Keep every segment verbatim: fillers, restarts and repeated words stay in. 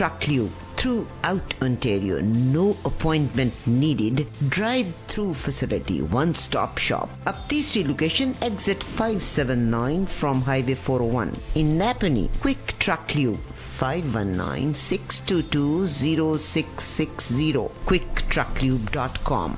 Truckloop throughout Ontario. No appointment needed. Drive-through facility, one-stop shop. Up तीसरी location, exit five seventy-nine from Highway four oh one. In Napanee, Quick Truckloop, five one nine, six two two, zero six six zero. quick truckloop dot com.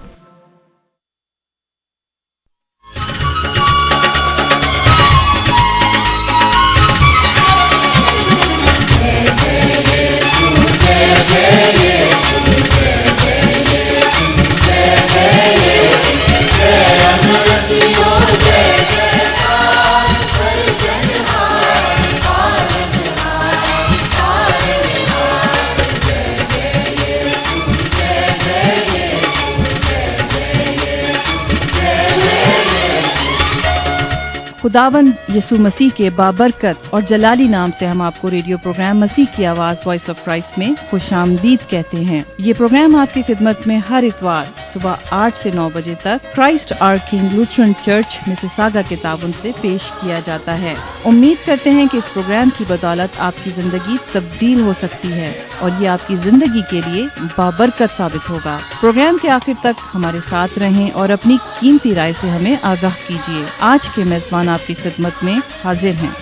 खुदावंद यीशु मसीह के बाबरकत और जलाली नाम से हम आपको radio programme मसीह की आवाज वॉइस ऑफ क्राइस्ट में खुशामदीद कहते हैं। ये प्रोग्राम आपकी खिदमत में हर इतवार सुबह आठ से नौ बजे तक Christ our King Lutheran church Mississauga के ताबन से पेश किया जाता है। उम्मीद करते हैं कि इस प्रोग्राम की बदौलत आपकी जिंदगी तब्दील हो सकती है और ये आपकी जिंदगी के लिए बाबरकत साबित होगा। प्रोग्राम के आखिर तक हमारे साथ रहें और अपनी कीमती राय से हमें आगाह कीजिए। आज के मेजबान आपकी खिदमत में हाजिर हैं।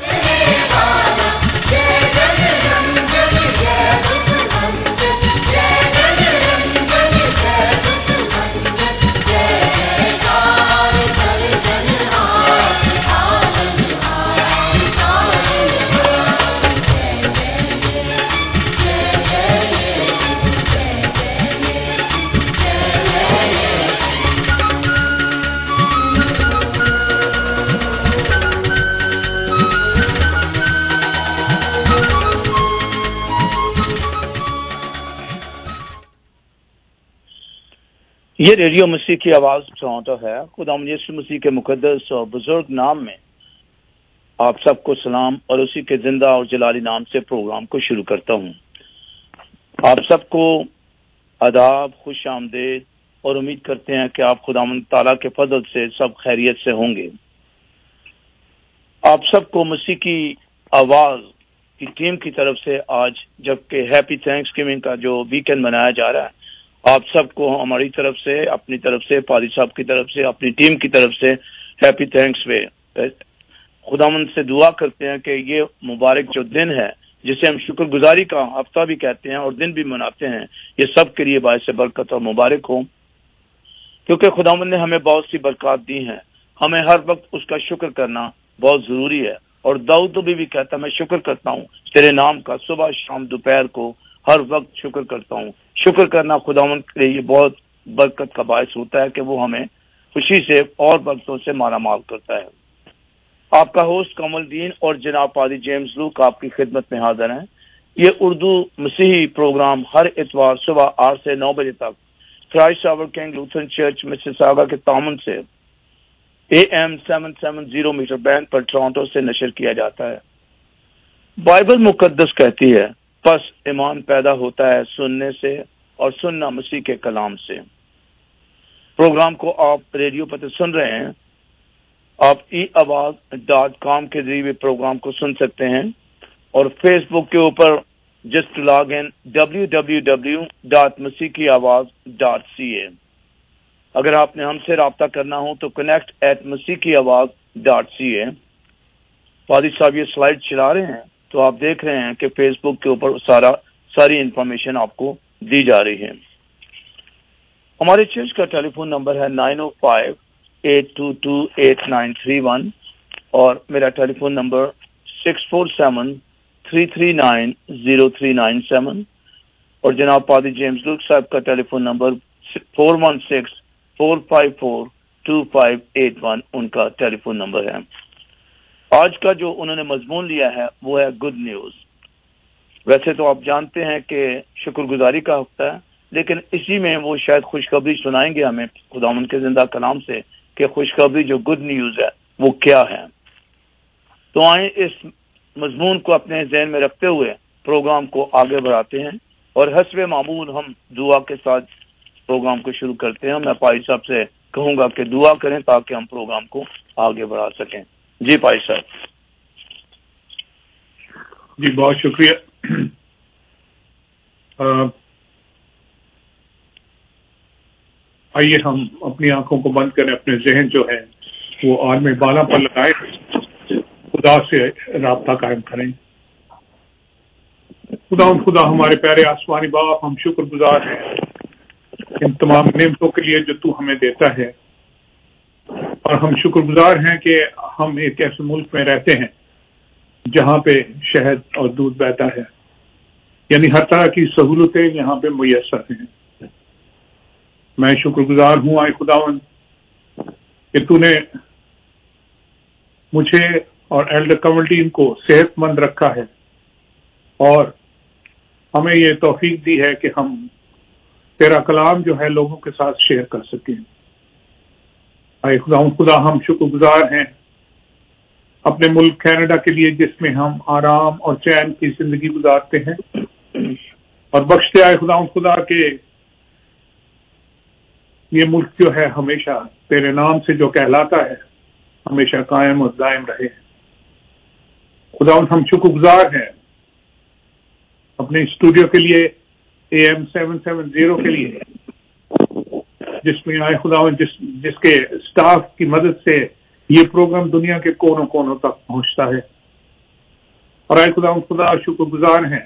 یہ ریڈیو مسیح کی آواز ٹورانٹو ہے۔ خداوند یسوع مسیح کے مقدس اور بزرگ نام میں آپ سب کو سلام اور اسی کے زندہ اور جلالی نام سے پروگرام کو شروع کرتا ہوں۔ آپ سب کو آداب، خوش آمدید، اور امید کرتے ہیں کہ آپ خداوند تعالیٰ کے فضل سے سب خیریت سے ہوں گے۔ آپ سب کو مسیح کی آواز کی ٹیم کی طرف سے آج جبکہ ہیپی تھینکس گیونگ کا جو ویکینڈ منایا جا رہا ہے، آپ سب کو ہماری طرف سے، اپنی طرف سے، پادری صاحب کی طرف سے، اپنی ٹیم کی طرف سے ہیپی تھینکس وے۔ خداوند سے دعا کرتے ہیں کہ یہ مبارک جو دن ہے جسے ہم شکر گزاری کا ہفتہ بھی کہتے ہیں اور دن بھی مناتے ہیں، یہ سب کے لیے باعث برکت اور مبارک ہو، کیونکہ خداوند نے ہمیں بہت سی برکات دی ہیں۔ ہمیں ہر وقت اس کا شکر کرنا بہت ضروری ہے، اور داؤد بھی, بھی کہتا ہے میں شکر کرتا ہوں تیرے نام کا، صبح شام دوپہر کو ہر وقت شکر کرتا ہوں۔ شکر کرنا خداوند کے لیے بہت برکت کا باعث ہوتا ہے کہ وہ ہمیں خوشی سے اور برکتوں سے مالا مال کرتا ہے۔ آپ کا ہوسٹ کمل دین اور جناب پادری جیمز لوک آپ کی خدمت میں حاضر ہیں۔ یہ اردو مسیحی پروگرام ہر اتوار صبح آٹھ سے نو بجے تک Christ our King Lutheran church Mississauga کے تعاون سے A M seven seven zero metre band پر ٹورانٹو سے نشر کیا جاتا ہے۔ بائبل مقدس کہتی ہے پس ایمان پیدا ہوتا ہے سننے سے اور سننا مسیح کے کلام سے۔ پروگرام کو آپ ریڈیو پر سن رہے ہیں، آپ ای آواز ڈاٹ کام کے ذریعے پروگرام کو سن سکتے ہیں، اور فیس بک کے اوپر just log in W W W dot مسیح کی آواز ڈاٹ سی اے۔ اگر آپ نے ہم سے رابطہ کرنا ہو تو کنیکٹ ایٹ مسیح کی آواز ڈاٹ سی اے۔ پادری صاحب یہ سلائیڈ چلا رہے ہیں تو آپ دیکھ رہے ہیں کہ فیس بک کے اوپر سارا ساری انفارمیشن آپ کو دی جا رہی ہے۔ ہمارے چرچ کا ٹیلی فون نمبر ہے nine O five eight two two eight nine three one, اور میرا telephone number six four seven three three nine zero three nine seven, اور جناب پادری جیمز لوک صاحب کا telephone number four one six four five four two five eight one ان کا telephone number ہے۔ آج کا جو انہوں نے مضمون لیا ہے وہ ہے گڈ نیوز۔ ویسے تو آپ جانتے ہیں کہ شکر گزاری کا ہفتہ ہے، لیکن اسی میں وہ شاید خوشخبری سنائیں گے ہمیں خداوند کے زندہ کلام سے کہ خوشخبری جو گڈ نیوز ہے وہ کیا ہے۔ تو آئیں اس مضمون کو اپنے ذہن میں رکھتے ہوئے پروگرام کو آگے بڑھاتے ہیں، اور حسب معمول ہم دعا کے ساتھ پروگرام کو شروع کرتے ہیں۔ میں پائی صاحب سے کہوں گا کہ دعا کریں تاکہ ہم پروگرام کو آگے بڑھا سکیں۔ جی پائی صاحب۔ جی، بہت شکریہ۔ آئیے ہم اپنی آنکھوں کو بند کریں، اپنے ذہن جو ہے وہ عالم بالا پر لگائے، خدا سے رابطہ قائم کریں۔ خدا ان خدا ہمارے پیارے آسمانی باپ، ہم شکر گزار ہیں ان تمام نعمتوں کے لیے جو تو ہمیں دیتا ہے، اور ہم شکر گزار ہیں کہ ہم ایک ایسے ملک میں رہتے ہیں جہاں پہ شہد اور دودھ بہتا ہے، یعنی ہر طرح کی سہولتیں یہاں پہ میسر ہیں۔ میں شکر گزار ہوں آئے خداوند کہ تو نے مجھے اور ایلڈر کملڈین کو صحت مند رکھا ہے، اور ہمیں یہ توفیق دی ہے کہ ہم تیرا کلام جو ہے لوگوں کے ساتھ شیئر کر سکیں۔ اے خدا خدا ہم شکر گزار ہیں اپنے ملک کینیڈا کے لیے، جس میں ہم آرام اور چین کی زندگی گزارتے ہیں، اور بخشتے آئے خدا خدا کہ یہ ملک جو ہے ہمیشہ تیرے نام سے جو کہلاتا ہے ہمیشہ قائم اور دائم رہے۔ خدا ہم شکر گزار ہیں اپنے اسٹوڈیو کے لیے، A M seven seven zero کے لیے، جس میں آئے خدا جس جس کے اسٹاف کی مدد سے یہ پروگرام دنیا کے کونوں کونوں تک پہنچتا ہے۔ اور آئے خدا خدا شکر گزار ہیں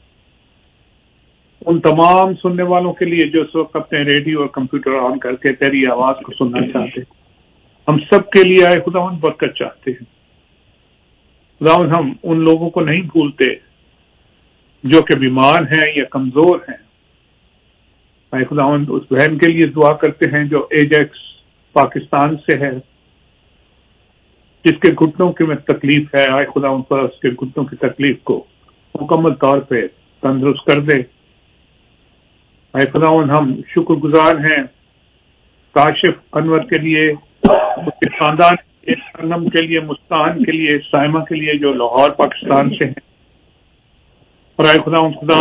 ان تمام سننے والوں کے لیے جو اس وقت اپنے ریڈیو اور کمپیوٹر آن کر کے تیری آواز کو سننا چاہتے ہیں۔ ہم سب کے لیے آئے خدا برکت چاہتے ہیں۔ خدا ہم ان لوگوں کو نہیں بھولتے جو کہ بیمار ہیں یا کمزور ہیں۔ اے خداوند اس بہن کے لیے دعا کرتے ہیں جو ایجیکس پاکستان سے ہے، جس کے گھٹنوں کی میں تکلیف ہے۔ اے خداوند پر اس کے گھٹنوں کی تکلیف کو مکمل طور پہ تندرست کر دے۔ اے خداوند ہم شکر گزار ہیں کاشف انور کے لیے، اس کے خاندان کے سنم کے لیے، مستان کے لیے، سائمہ کے لیے جو لاہور پاکستان سے ہیں۔ اور اے خدا خدا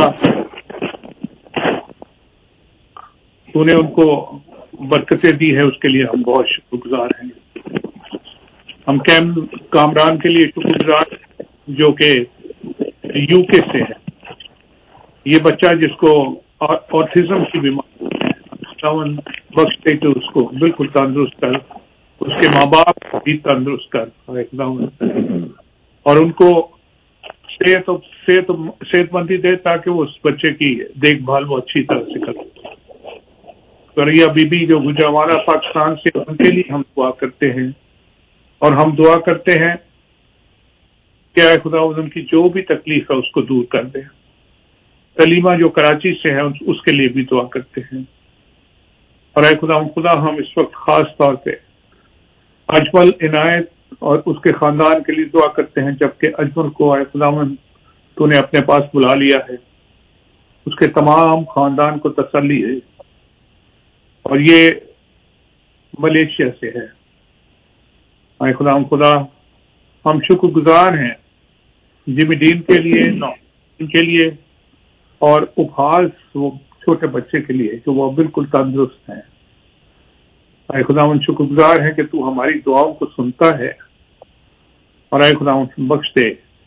تو نے ان کو برکتیں دی ہے، اس کے لیے ہم بہت شکر گزار ہیں۔ ہم کیم کامران کے لیے شکر گزار ہیں جو کہ یو کے سے ہے۔ یہ بچہ جس کو آٹزم کی بیماری ہے، بخش دے کہ اس کو بالکل تندرست کر، اس کے ماں باپ بھی تندرست کر اور ان کو صحت صحت صحت مندی دے تاکہ وہ اس بچے کی دیکھ بھال وہ اچھی طرح سے کرے۔ کوریا بی بی جو گجرانوالہ پاکستان سے، ان کے لیے ہم دعا کرتے ہیں، اور ہم دعا کرتے ہیں کہ اے خدا ان کی جو بھی تکلیف ہے اس کو دور کر دے۔ سلیمہ جو کراچی سے ہے اس کے لیے بھی دعا کرتے ہیں۔ اور اے خدا خدا ہم اس وقت خاص طور پہ اجمل عنایت اور اس کے خاندان کے لیے دعا کرتے ہیں، جبکہ اجمل کو اے خداوند تو نے اپنے پاس بلا لیا ہے، اس کے تمام خاندان کو تسلی ہے، اور یہ ملیشیا سے ہے۔ اے خدا خدا ہم شکر گزار ہیں جمی ڈین کے لیے، ان کے لیے، اور ابحاظ وہ چھوٹے بچے کے لیے جو وہ بالکل تندرست ہیں۔ اے خدا ہم شکر گزار ہیں کہ تو ہماری دعاؤں کو سنتا ہے، اور اے خدا ہم بخش دے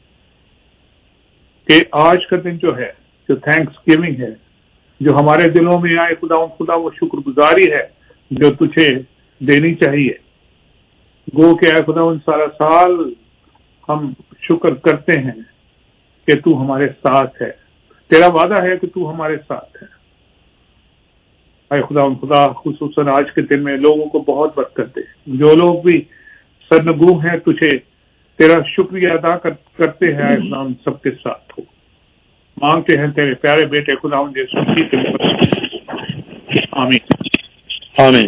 کہ آج کا دن جو ہے، جو تھینکس گیونگ ہے، جو ہمارے دلوں میں آئے خدا خدا وہ شکر گزاری ہے جو تجھے دینی چاہیے۔ گو کہ اے خدا ان سارا سال ہم شکر کرتے ہیں کہ تو ہمارے ساتھ ہے، تیرا وعدہ ہے کہ تو ہمارے ساتھ ہے۔ اے خدا ان خدا خصوصاً آج کے دن میں لوگوں کو بہت برکت دے، جو لوگ بھی سرنگو ہیں تجھے تیرا شکریہ ادا کرتے ہیں، اے خدا ان سب کے ساتھ ہو۔ مانگتے ہیں تیرے پیارے بیٹے خدا ان یسوع مسیح کے نام، آمین آمین۔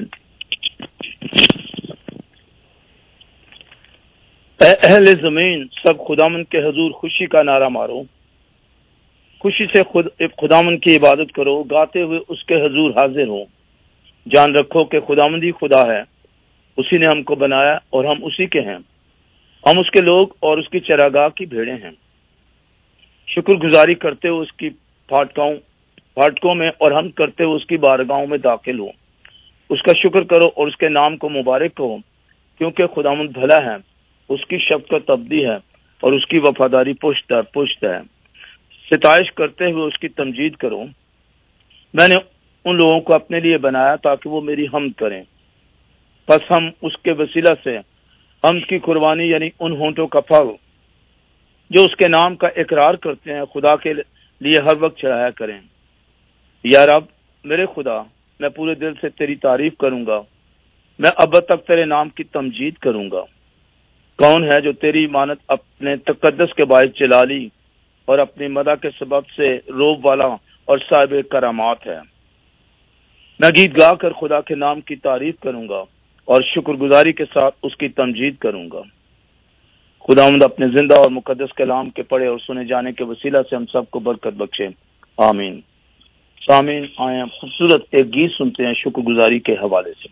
اے اہل زمین، سب خداوند کے حضور خوشی کا نعرہ مارو، خوشی سے خود خداوند کی عبادت کرو، گاتے ہوئے اس کے حضور حاضر ہو۔ جان رکھو کہ خداوند ہی خدا ہے، اسی نے ہم کو بنایا اور ہم اسی کے ہیں، ہم اس کے لوگ اور اس کی چراگاہ کی بھیڑیں ہیں۔ شکر گزاری کرتے ہوئے اس کی پھاٹکوں پھاٹکوں میں اور ہم کرتے ہوئے اس کی بارگاہوں میں داخل ہو۔ اس کا شکر کرو اور اس کے نام کو مبارک کہو، کیونکہ خداوند بھلا ہے، اس کی شفقت ابدی ہے اور اس کی وفاداری پشت در پشت ہے۔ ستائش کرتے ہوئے اس کی تمجید کروں۔ میں نے ان لوگوں کو اپنے لیے بنایا تاکہ وہ میری حمد کریں، پس ہم اس کے وسیلہ سے حمد کی قربانی یعنی ان ہونٹوں کا پھل جو اس کے نام کا اقرار کرتے ہیں خدا کے لیے ہر وقت چڑھایا کریں۔ یا رب میرے خدا، میں پورے دل سے تیری تعریف کروں گا، میں اب تک تیرے نام کی تمجید کروں گا۔ کون ہے جو تیری مانت اپنے تقدس کے باعث جلالی اور اپنی مدح کے سبب سے روب والا اور صاحب کرامات ہے؟ میں گیت گا کر خدا کے نام کی تعریف کروں گا اور شکر گزاری کے ساتھ اس کی تمجید کروں گا۔ خداوند اپنے زندہ اور مقدس کلام کے پڑھے اور سنے جانے کے وسیلہ سے ہم سب کو برکت بخشے، آمین۔ سامعین، آئیں خوبصورت ایک گیت سنتے ہیں شکر گزاری کے حوالے سے۔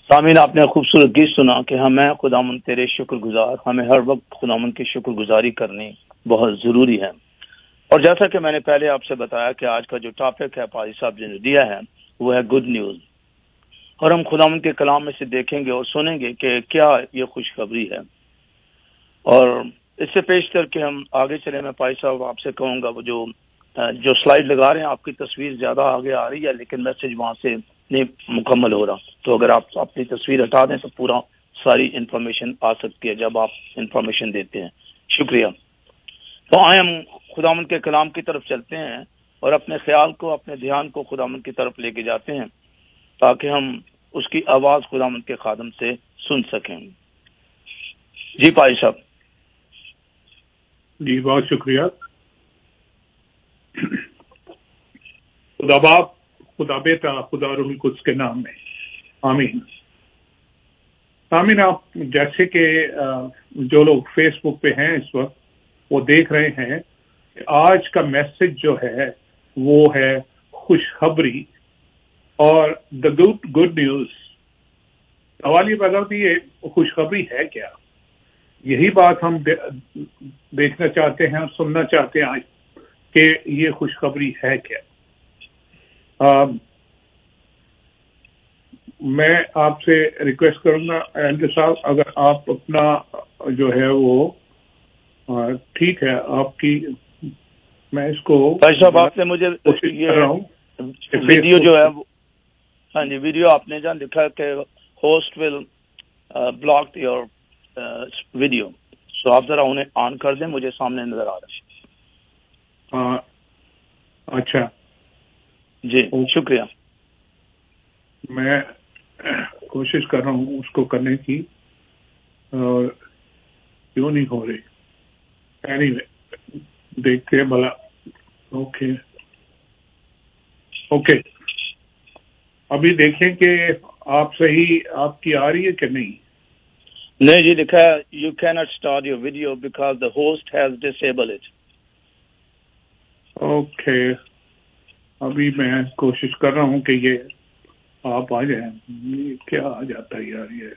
سامعین، آپ نے خوبصورت گیت سنا کہ ہمیں خداوند تیرے شکر گزار، ہمیں ہر وقت خداوند کی شکر گزاری کرنی بہت ضروری ہے۔ اور جیسا کہ میں نے پہلے آپ سے بتایا کہ آج کا جو ٹاپک ہے پادری صاحب نے دیا ہے وہ ہے گڈ نیوز، اور ہم خداوند کے کلام میں سے دیکھیں گے اور سنیں گے کہ کیا یہ خوشخبری ہے۔ اور اس سے پیش کر کے ہم آگے چلے، میں پادری صاحب آپ سے کہوں گا وہ جو جو سلائیڈ لگا رہے ہیں آپ کی تصویر زیادہ آگے آ رہی ہے لیکن میسج وہاں سے نہیں مکمل ہو رہا، تو اگر آپ اپنی تصویر ہٹا دیں تو پورا ساری انفارمیشن آ سکتی ہے جب آپ انفارمیشن دیتے ہیں۔ شکریہ۔ تو آئے ہم خداوند کے کلام کی طرف چلتے ہیں اور اپنے خیال کو، اپنے دھیان کو خداوند کی طرف لے کے جاتے ہیں تاکہ ہم اس کی آواز خداوند کے خادم سے سن سکیں۔ جی پائی صاحب۔ جی بہت شکریہ۔ خدا باپ، خدا بیٹا، خدا روح القدس کے نام میں آمین۔ آمین۔ آپ جیسے کہ جو لوگ فیس بک پہ ہیں اس وقت وہ دیکھ رہے ہیں کہ آج کا میسج جو ہے وہ ہے خوشخبری اور دا گڈ گڈ نیوز۔ سوال یہ پیدا ہوتی ہے خوشخبری ہے کیا؟ یہی بات ہم دیکھنا چاہتے ہیں اور سننا چاہتے ہیں آج کہ یہ خوشخبری ہے کیا۔ آ, میں آپ سے ریکویسٹ کروں گا ایلڈر صاحب، اگر آپ اپنا جو ہے وہ آ, ٹھیک ہے آپ کی، میں اس کو صاحب آپ نے مجھے کوشش کر رہا ہوں ویڈیو جو ہے، ہاں جی ویڈیو آپ نے جہاں لکھا کہ host will block your video, so آپ ذرا انہیں آن کر دیں، مجھے سامنے نظر آ رہا ہے۔ اچھا جی شکریہ۔ میں کوشش کر رہا ہوں اس کو کرنے کی، اور کیوں نہیں ہو رہی؟ اینی وے دیکھتے ہیں بھلا۔ اوکے اوکے ابھی دیکھیں کہ آپ صحیح آپ کی آ رہی ہے کہ نہیں؟ نہیں جی، لکھا ہے you can not start your video because the host has disabled it. Okay ابھی میں کوشش کر رہا ہوں کہ یہ آپ آ جائیں۔ یہ کیا آ جاتا ہے یار؟ یہ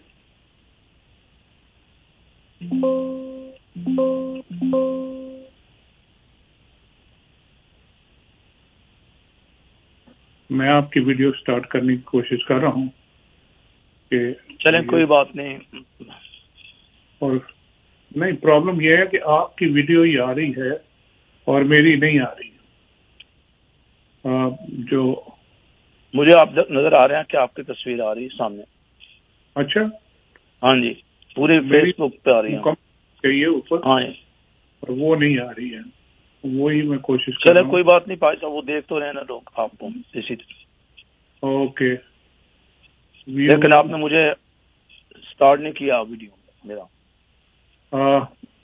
میں آپ کی ویڈیو سٹارٹ کرنے کی کوشش کر رہا ہوں کہ چلیں کوئی بات نہیں۔ اور نہیں، پرابلم یہ ہے کہ آپ کی ویڈیو ہی آ رہی ہے اور میری نہیں آ رہی۔ آ, جو مجھے آپ نظر آ رہے ہیں کہ آپ کی تصویر آ رہی ہے سامنے۔ اچھا ہاں جی، پورے فیس بک پہ آ رہی ہے چاہیے اوپر، ہاں جی، اور وہ نہیں آ رہی ہے، وہی میں کوشش کر چلے رہا ہوں۔ کوئی بات نہیں پائے صاحب، وہ دیکھ تو رہے نا لوگ آپ کو اسی طرح۔ اوکے لیکن آپ نے مجھے سٹارٹ نہیں کیا ویڈیو میرا۔ آ,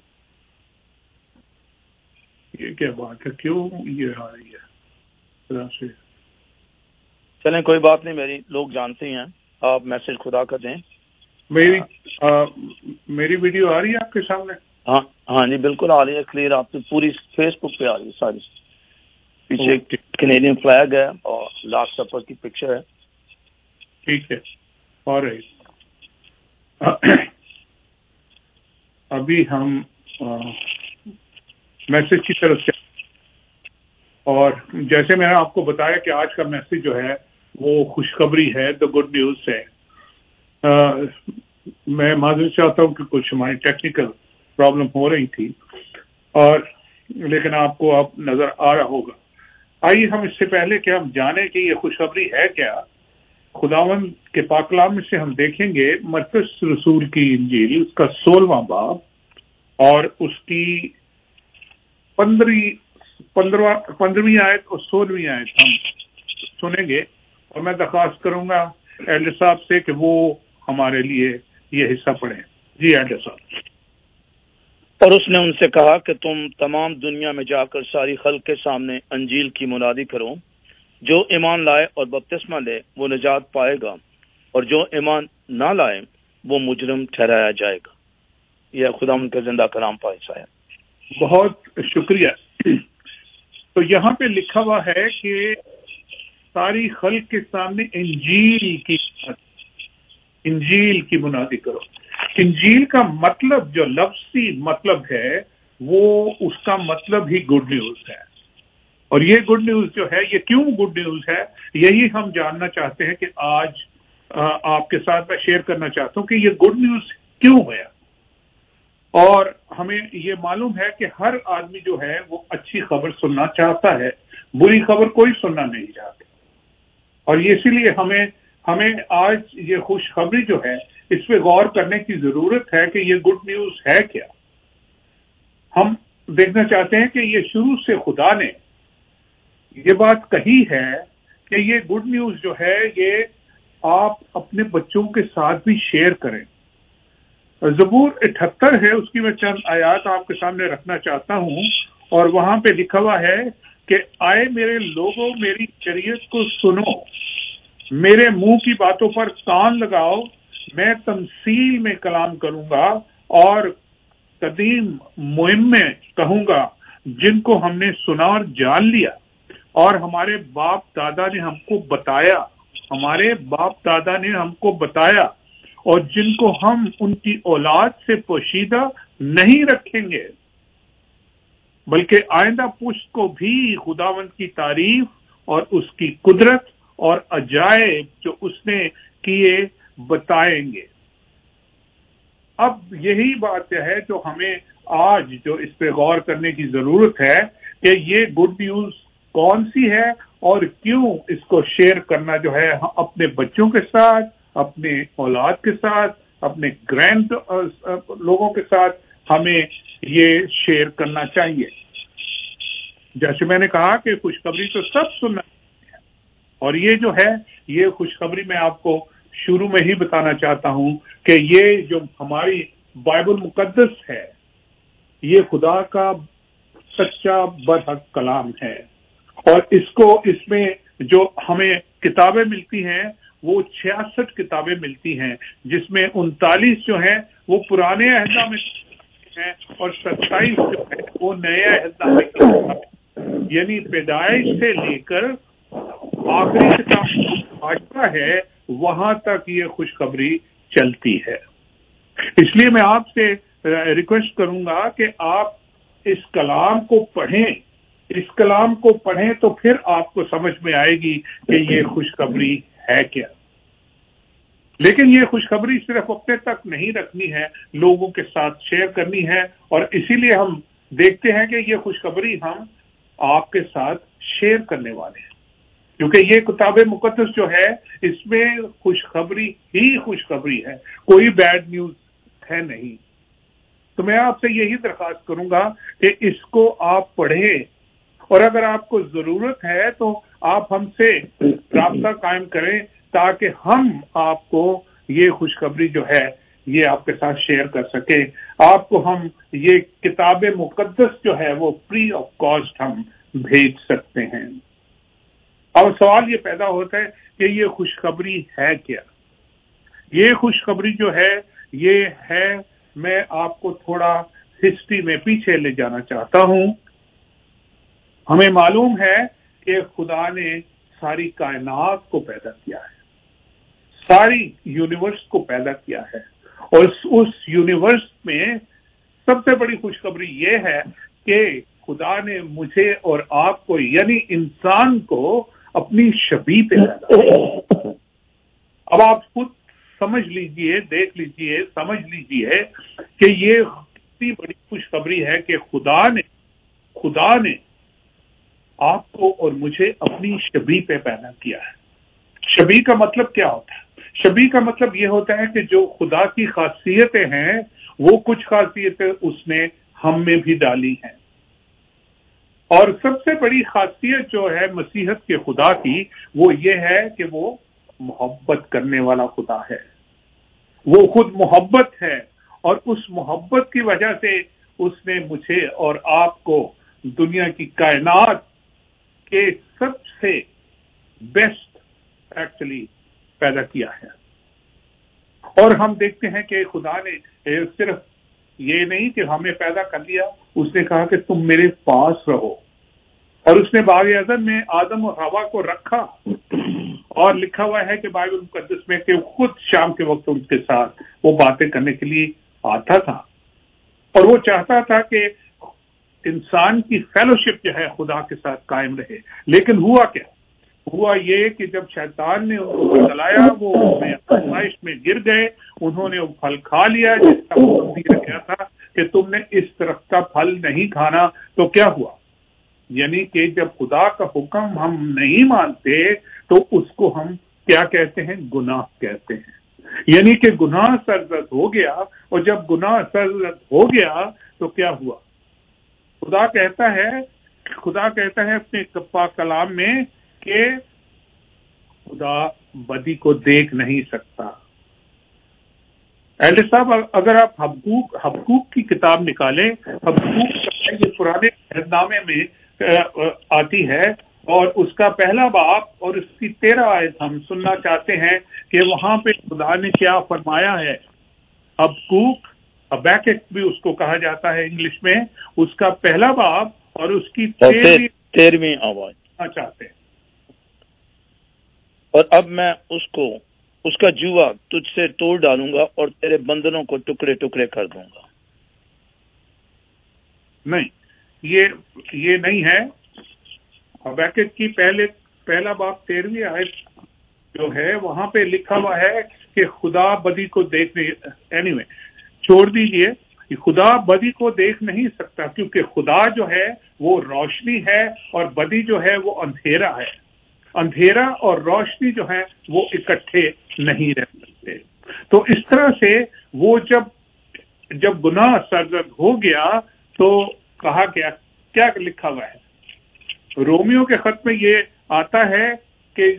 یہ کیا بات ہے؟ کیوں یہ آ رہی ہے طرح سے؟ چلیں کوئی بات نہیں، میری لوگ جانتے ہی ہیں، آپ میسج خدا کر دیں۔ میری آ, میری ویڈیو آ رہی ہے آپ کے سامنے؟ ہاں ہاں جی بالکل آ رہی ہے، کلیئر، آپ کی پوری فیس بک پہ آ رہی ہے ساری۔ پیچھے کینیڈین فلیگ ہے اور لاسٹ سپر کی پکچر ہے۔ ٹھیک ہے، آ رہی۔ ابھی ہم میسج کی طرف سے، اور جیسے میں نے آپ کو بتایا کہ آج کا میسج جو ہے وہ خوشخبری ہے، دا گڈ نیوز ہے۔ آ, میں معذرت چاہتا ہوں کہ کچھ ہماری ٹیکنیکل پرابلم ہو رہی تھی، اور لیکن آپ کو اب نظر آ رہا ہوگا۔ آئیے ہم اس سے پہلے کہ ہم جانیں کہ یہ خوشخبری ہے کیا، خداوند کے پاک کلام میں سے ہم دیکھیں گے مرکز رسول کی انجیل، اس کا سولہواں باب اور اس کی پندرہویں پندرہ پندرہویں آیت اور سولہویں آیت ہم سنیں گے، اور میں درخواست کروں گا ایلڈر صاحب سے کہ وہ ہمارے لیے یہ حصہ پڑھیں۔ جی ایلڈر صاحب۔ اور اس نے ان سے کہا کہ تم تمام دنیا میں جا کر ساری خلق کے سامنے انجیل کی منادی کرو، جو ایمان لائے اور بپتسمہ لے وہ نجات پائے گا، اور جو ایمان نہ لائے وہ مجرم ٹھہرایا جائے گا۔ یہ خدا ان کا زندہ کلام پائے صاحب۔ بہت شکریہ۔ تو یہاں پہ لکھا ہوا ہے کہ ساری خلق کے سامنے انجیل کی، انجیل کی منادی کرو. انجیل کا مطلب جو لفظی مطلب ہے وہ اس کا مطلب ہی گڈ نیوز ہے. اور یہ گڈ نیوز جو ہے یہ کیوں گڈ نیوز ہے یہی ہم جاننا چاہتے ہیں کہ آج آپ کے ساتھ میں شیئر کرنا چاہتا ہوں کہ یہ گڈ نیوز کیوں ہے. اور ہمیں یہ معلوم ہے کہ ہر آدمی جو ہے وہ اچھی خبر سننا چاہتا ہے, بری خبر کوئی سننا نہیں چاہتا. اور اسی لیے ہمیں ہمیں آج یہ خوشخبری جو ہے اس پہ غور کرنے کی ضرورت ہے کہ یہ گڈ نیوز ہے کیا. ہم دیکھنا چاہتے ہیں کہ یہ شروع سے خدا نے یہ بات کہی ہے کہ یہ گڈ نیوز جو ہے یہ آپ اپنے بچوں کے ساتھ بھی شیئر کریں. زبور اٹھہتر ہے, اس کی میں چند آیات آپ کے سامنے رکھنا چاہتا ہوں, اور وہاں پہ لکھا ہوا ہے کہ آئے میرے لوگوں میری شریعت کو سنو, میرے منہ کی باتوں پر کان لگاؤ, میں تمثیل میں کلام کروں گا اور قدیم مہم میں کہوں گا جن کو ہم نے سنا اور جان لیا اور ہمارے باپ دادا نے ہم کو بتایا ہمارے باپ دادا نے ہم کو بتایا اور جن کو ہم ان کی اولاد سے پوشیدہ نہیں رکھیں گے, بلکہ آئندہ پشت کو بھی خداوند کی تعریف اور اس کی قدرت اور عجائب جو اس نے کیے بتائیں گے. اب یہی بات ہے جو ہمیں آج جو اس پہ غور کرنے کی ضرورت ہے کہ یہ گڈ نیوز کون سی ہے اور کیوں اس کو شیئر کرنا جو ہے اپنے بچوں کے ساتھ, اپنے اولاد کے ساتھ, اپنے گرینڈ لوگوں کے ساتھ ہمیں یہ شیئر کرنا چاہیے. جیسے میں نے کہا کہ خوشخبری تو سب سننا ہے, اور یہ جو ہے یہ خوشخبری میں آپ کو شروع میں ہی بتانا چاہتا ہوں کہ یہ جو ہماری بائبل مقدس ہے یہ خدا کا سچا برحق کلام ہے, اور اس کو اس میں جو ہمیں کتابیں ملتی ہیں وہ چھیاسٹھ کتابیں ملتی ہیں, جس میں انتالیس جو ہیں وہ پرانے عہد نامے ہیں اور ستائیس جو ہے وہ نئے عہد نامے کی کتابیں, یعنی پیدائش سے لے کر آخری کتاب معاشرہ ہے وہاں تک یہ خوشخبری چلتی ہے. اس لیے میں آپ سے ریکویسٹ کروں گا کہ آپ اس کلام کو پڑھیں, اس کلام کو پڑھیں تو پھر آپ کو سمجھ میں آئے گی کہ یہ خوشخبری ہے کیا. لیکن یہ خوشخبری صرف اپنے تک نہیں رکھنی ہے, لوگوں کے ساتھ شیئر کرنی ہے, اور اسی لیے ہم دیکھتے ہیں کہ یہ خوشخبری ہم آپ کے ساتھ شیئر کرنے والے ہیں, کیونکہ یہ کتاب مقدس جو ہے اس میں خوشخبری ہی خوشخبری ہے, کوئی بیڈ نیوز ہے نہیں. تو میں آپ سے یہی درخواست کروں گا کہ اس کو آپ پڑھیں, اور اگر آپ کو ضرورت ہے تو آپ ہم سے رابطہ قائم کریں تاکہ ہم آپ کو یہ خوشخبری جو ہے یہ آپ کے ساتھ شیئر کر سکیں. آپ کو ہم یہ کتاب مقدس جو ہے وہ فری آف کاسٹ ہم بھیج سکتے ہیں. اور سوال یہ پیدا ہوتا ہے کہ یہ خوشخبری ہے کیا. یہ خوشخبری جو ہے یہ ہے, میں آپ کو تھوڑا ہسٹری میں پیچھے لے جانا چاہتا ہوں. ہمیں معلوم ہے کہ خدا نے ساری کائنات کو پیدا کیا ہے, ساری یونیورس کو پیدا کیا ہے, اور اس یونیورس میں سب سے بڑی خوشخبری یہ ہے کہ خدا نے مجھے اور آپ کو یعنی انسان کو اپنی شبیہ پہ پیدا کیا. اب آپ خود سمجھ لیجئے, دیکھ لیجئے, سمجھ لیجئے کہ یہ کتنی بڑی خوشخبری ہے کہ خدا نے خدا نے آپ کو اور مجھے اپنی شبیہ پہ پیدا کیا ہے. شبیہ کا مطلب کیا ہوتا ہے؟ شبیہ کا مطلب یہ ہوتا ہے کہ جو خدا کی خاصیتیں ہیں وہ کچھ خاصیتیں اس نے ہم میں بھی ڈالی ہیں. اور سب سے بڑی خاصیت جو ہے مسیحیت کے خدا کی وہ یہ ہے کہ وہ محبت کرنے والا خدا ہے. وہ خود محبت ہے, اور اس محبت کی وجہ سے اس نے مجھے اور آپ کو دنیا کی کائنات کے سب سے بیسٹ ایکچولی پیدا کیا ہے. اور ہم دیکھتے ہیں کہ خدا نے صرف یہ نہیں کہ ہمیں پیدا کر لیا, اس نے کہا کہ تم میرے پاس رہو, اور اس نے باغ عدن میں آدم اور حوا کو رکھا اور لکھا ہوا ہے کہ بائبل مقدس میں کہ خود شام کے وقت ان کے ساتھ وہ باتیں کرنے کے لیے آتا تھا اور وہ چاہتا تھا کہ انسان کی فیلوشپ جو ہے خدا کے ساتھ قائم رہے. لیکن ہوا کیا؟ ہوا یہ کہ جب شیطان نے ان کو بتلایا وہ آزمائش میں گر گئے, انہوں نے وہ پھل کھا لیا جس کا حکم دیا گیا تھا کہ تم نے اس درخت کا پھل نہیں کھانا. تو کیا ہوا؟ یعنی کہ جب خدا کا حکم ہم نہیں مانتے تو اس کو ہم کیا کہتے ہیں؟ گناہ کہتے ہیں. یعنی کہ گناہ سرزد ہو گیا, اور جب گناہ سرزد ہو گیا تو کیا ہوا؟ خدا کہتا ہے خدا کہتا ہے اپنے پاک کلام میں کہ خدا بدی کو دیکھ نہیں سکتا. ایڈر صاحب اگر آپ حبقوق حبقوق کی کتاب نکالیں, حبقوق یہ پرانے عہد نامے میں آتی ہے اور اس کا پہلا باب اور اس کی تیرہ آیت ہم سننا چاہتے ہیں کہ وہاں پہ خدا نے کیا فرمایا ہے. حبقوق حبقوق بھی اس کو کہا جاتا ہے انگلش میں, اس کا پہلا باب اور اس کی تیرہویں آواز چاہتے ہیں. اور اب میں اس کو اس کا جوا تجھ سے توڑ ڈالوں گا اور تیرے بندنوں کو ٹکڑے ٹکڑے کر دوں گا. نہیں, یہ یہ نہیں ہے. حبقوق کی پہلے پہلا باب تیرہویں آیت جو ہے وہاں پہ لکھا ہوا ہے کہ خدا بدی کو دیکھ نہیں, اینی وے چھوڑ دیجئے, خدا بدی کو دیکھ نہیں سکتا کیونکہ خدا جو ہے وہ روشنی ہے اور بدی جو ہے وہ اندھیرا ہے. اندھیرا اور روشنی جو ہے وہ اکٹھے نہیں رہ سکتے. تو اس طرح سے وہ جب جب گناہ سرزد ہو گیا تو کہا گیا, کیا لکھا ہوا ہے رومیو کے خط میں یہ آتا ہے کہ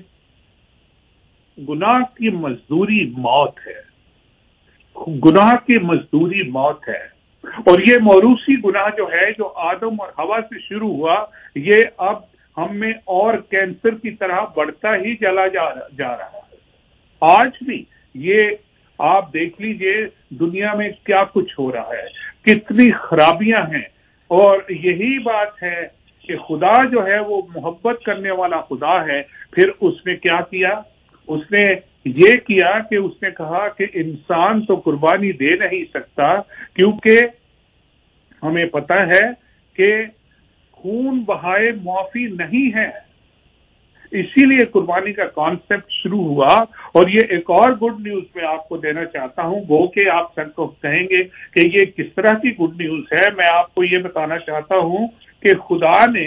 گناہ کی مزدوری موت ہے. گناہ کی مزدوری موت ہے, اور یہ موروثی گناہ جو ہے جو آدم اور حوا سے شروع ہوا یہ اب ہم میں اور کینسر کی طرح بڑھتا ہی چلا جا رہا ہے. آج بھی یہ آپ دیکھ لیجئے دنیا میں کیا کچھ ہو رہا ہے, کتنی خرابیاں ہیں. اور یہی بات ہے کہ خدا جو ہے وہ محبت کرنے والا خدا ہے. پھر اس نے کیا کیا؟ اس نے یہ کیا کہ اس نے کہا کہ انسان تو قربانی دے نہیں سکتا کیونکہ ہمیں پتہ ہے کہ خون بہائے معافی نہیں ہے. اسی لیے قربانی کا کانسیپٹ شروع ہوا. اور یہ ایک اور گڈ نیوز میں آپ کو دینا چاہتا ہوں, وہ کہ آپ سب کو کہیں گے کہ یہ کس طرح کی گڈ نیوز ہے. میں آپ کو یہ بتانا چاہتا ہوں کہ خدا نے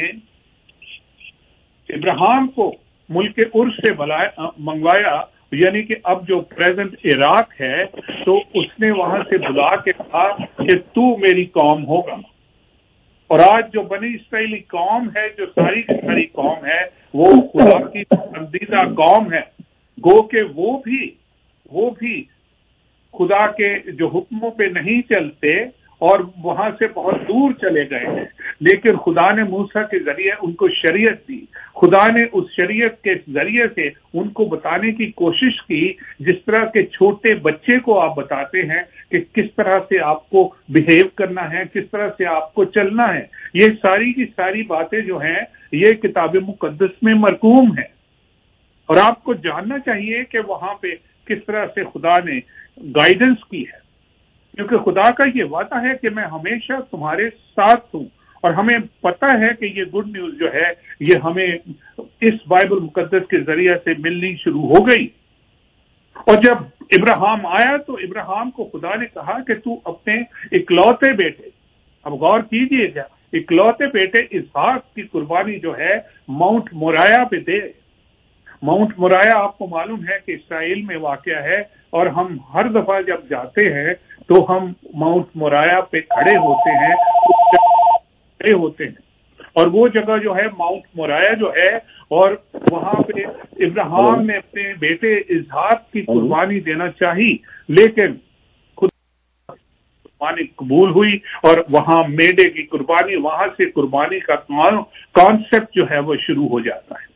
ابراہیم کو ملک عرش سے منگوایا, یعنی کہ اب جو پریزنٹ عراق ہے تو اس نے وہاں سے بلا کے کہا کہ تو میری قوم ہوگا. اور آج جو بنی اسرائیلی قوم ہے, جو ساری کی ساری قوم ہے, وہ خدا کی پسندیدہ قوم ہے. گو کہ وہ بھی وہ بھی خدا کے جو حکموں پہ نہیں چلتے اور وہاں سے بہت دور چلے گئے ہیں, لیکن خدا نے موسیٰ کے ذریعے ان کو شریعت دی. خدا نے اس شریعت کے ذریعے سے ان کو بتانے کی کوشش کی, جس طرح کے چھوٹے بچے کو آپ بتاتے ہیں کہ کس طرح سے آپ کو بیہیو کرنا ہے, کس طرح سے آپ کو چلنا ہے. یہ ساری کی ساری باتیں جو ہیں یہ کتاب مقدس میں مرقوم ہیں, اور آپ کو جاننا چاہیے کہ وہاں پہ کس طرح سے خدا نے گائیڈنس کی ہے, کیونکہ خدا کا یہ وعدہ ہے کہ میں ہمیشہ تمہارے ساتھ ہوں. اور ہمیں پتہ ہے کہ یہ گڈ نیوز جو ہے یہ ہمیں اس بائبل مقدس کے ذریعے سے ملنی شروع ہو گئی. اور جب ابراہیم آیا تو ابراہیم کو خدا نے کہا کہ تو اپنے اکلوتے بیٹے, اب غور کیجئے گا, اکلوتے بیٹے اسحاق کی قربانی جو ہے ماؤنٹ مورایا پہ دے. ماؤنٹ مورایا آپ کو معلوم ہے کہ اسرائیل میں واقع ہے, اور ہم ہر دفعہ جب جاتے ہیں تو ہم ماؤنٹ مورایا پہ کھڑے ہوتے ہیں کھڑے ہوتے ہیں اور وہ جگہ جو ہے ماؤنٹ مورایا جو ہے, اور وہاں پہ ابراہیم نے اپنے بیٹے اسحاق کی قربانی دینا چاہی, لیکن خود قربانی قبول ہوئی اور وہاں میڈے کی قربانی, وہاں سے قربانی کا کانسیپٹ جو ہے وہ شروع ہو جاتا ہے.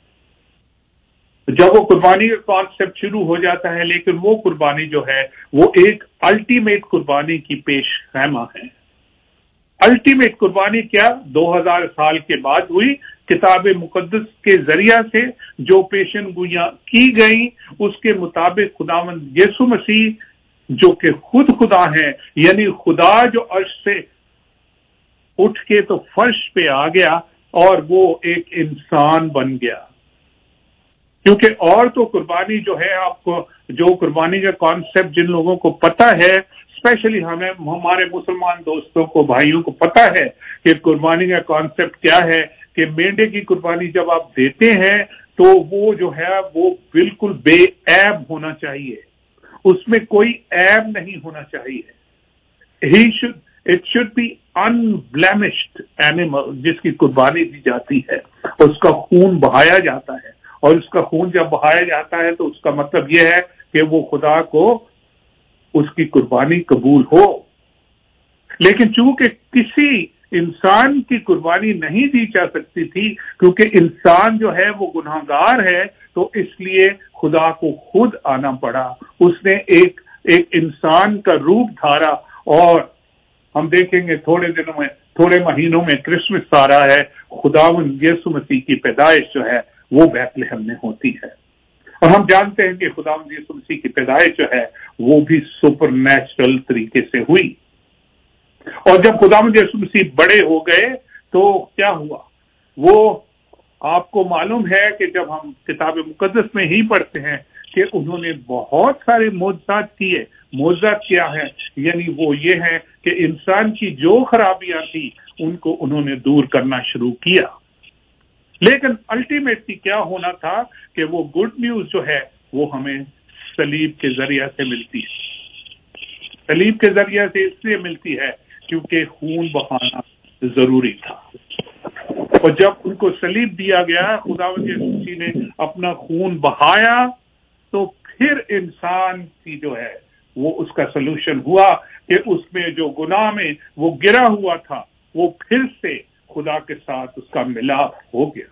جب وہ قربانی کا کانسیپٹ شروع ہو جاتا ہے, لیکن وہ قربانی جو ہے وہ ایک الٹیمیٹ قربانی کی پیش خیمہ ہے. الٹیمیٹ قربانی کیا دو ہزار سال کے بعد ہوئی, किताब मुकद्दस के जरिया से जो पेशन गोइयां की गई उसके मुताबिक खुदावंद यीशु मसीह जो कि खुद खुदा है, यानी खुदा जो अर्श से उठ के तो फर्श पे आ गया और वो एक इंसान बन गया। क्योंकि और तो कुर्बानी जो है, आपको जो कुर्बानी का कॉन्सेप्ट जिन लोगों को पता है, स्पेशली हमें हमारे मुसलमान दोस्तों को भाइयों को पता है कि कुर्बानी का कॉन्सेप्ट क्या है, कि मेंढे की कुर्बानी जब आप देते हैं तो वो जो है वो बिल्कुल बेऐब होना चाहिए, उसमें कोई ऐब नहीं होना चाहिए। He should it should be unblemished animal जिसकी कुर्बानी दी जाती है, उसका खून बहाया जाता है, और उसका खून जब बहाया जाता है तो उसका मतलब यह है कि वो खुदा को उसकी कुर्बानी कबूल हो। लेकिन चूंकि किसी इंसान की कुर्बानी नहीं दी जा सकती थी, क्योंकि इंसान जो है वो गुनाहगार है, तो इसलिए खुदा को खुद आना पड़ा। उसने एक एक इंसान का रूप धारा, और हम देखेंगे थोड़े दिनों में, थोड़े महीनों में क्रिसमस आ रहा है। खुदावंद यीशु मसीह की पैदाइश जो है वो बैतलहम में होती है, और हम जानते हैं कि खुदावंद यीशु मसीह की पैदाइश जो है वो भी सुपर नेचुरल तरीके से हुई। और जब खुदावंद यीशु मसीह बड़े हो गए तो क्या हुआ, वो आपको मालूम है कि जब हम किताब मुकद्दस में ही पढ़ते हैं कि उन्होंने बहुत सारे मोजज़ात किए। मोजज़ात क्या है, यानी वो ये है कि इंसान की जो खराबियां थी उनको उन्होंने दूर करना शुरू किया। लेकिन अल्टीमेटली क्या होना था कि वो गुड न्यूज जो है वो हमें सलीब के जरिया से मिलती है। सलीब के जरिया से इसलिए मिलती है क्योंकि खून बहाना जरूरी था, और जब उनको सलीब दिया गया, खुदावंद यीशु मसीह ने अपना खून बहाया, तो फिर इंसान की जो है वो उसका सलूशन हुआ कि उसमें जो गुनाह में वो गिरा हुआ था वो फिर से खुदा के साथ उसका मिलाप हो गया।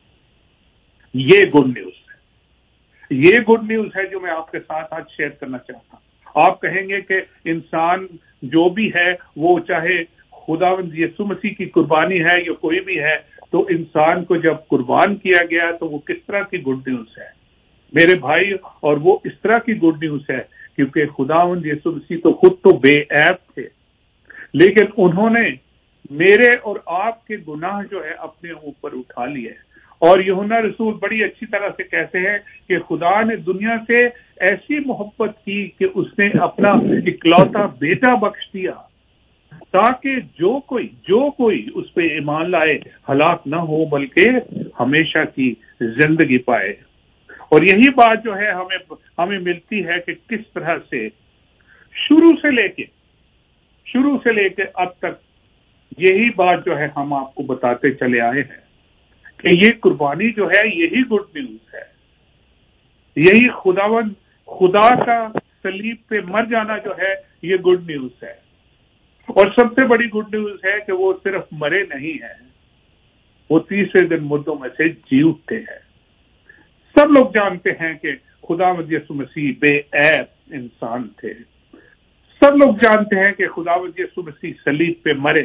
ये गुड न्यूज है, ये गुड न्यूज है जो मैं आपके साथ आज शेयर करना चाहता हूं। आप कहेंगे कि इंसान जो भी है, वो चाहे खुदावंद यीशु मसीह की कुर्बानी है या कोई भी है, तो इंसान को जब कुर्बान किया गया तो वो किस तरह की गुड न्यूज है मेरे भाई, और वो इस तरह की गुड न्यूज है क्योंकि खुदावंद यीशु मसीह तो खुद तो बेऐब थे, लेकिन उन्होंने मेरे और आपके गुनाह जो है अपने ऊपर उठा लिए। और यूहन्ना रसूल बड़ी अच्छी तरह से कहते हैं कि खुदा ने दुनिया से ऐसी मोहब्बत की कि उसने अपना इकलौता बेटा बख्श दिया, ताकि जो कोई जो कोई उस पे ईमान लाए हलाक न हो बल्कि हमेशा की जिंदगी पाए। और यही बात जो है हमें हमें मिलती है कि किस तरह से शुरू से लेके शुरू से लेके अब तक यही बात जो है हम आपको बताते चले आए हैं कि ये कुर्बानी जो है यही गुड न्यूज है, यही खुदावंद खुदा का सलीब पे मर जाना जो है ये गुड न्यूज है। और सबसे बड़ी गुड न्यूज है कि वो सिर्फ मरे नहीं है, वो तीसरे दिन मुर्दों में से जी उठते हैं। सब लोग जानते हैं कि खुदावंद यीशु मसीह बेऐब इंसान थे। सब लोग जानते हैं कि खुदावंद यीशु मसीह सलीब पे मरे।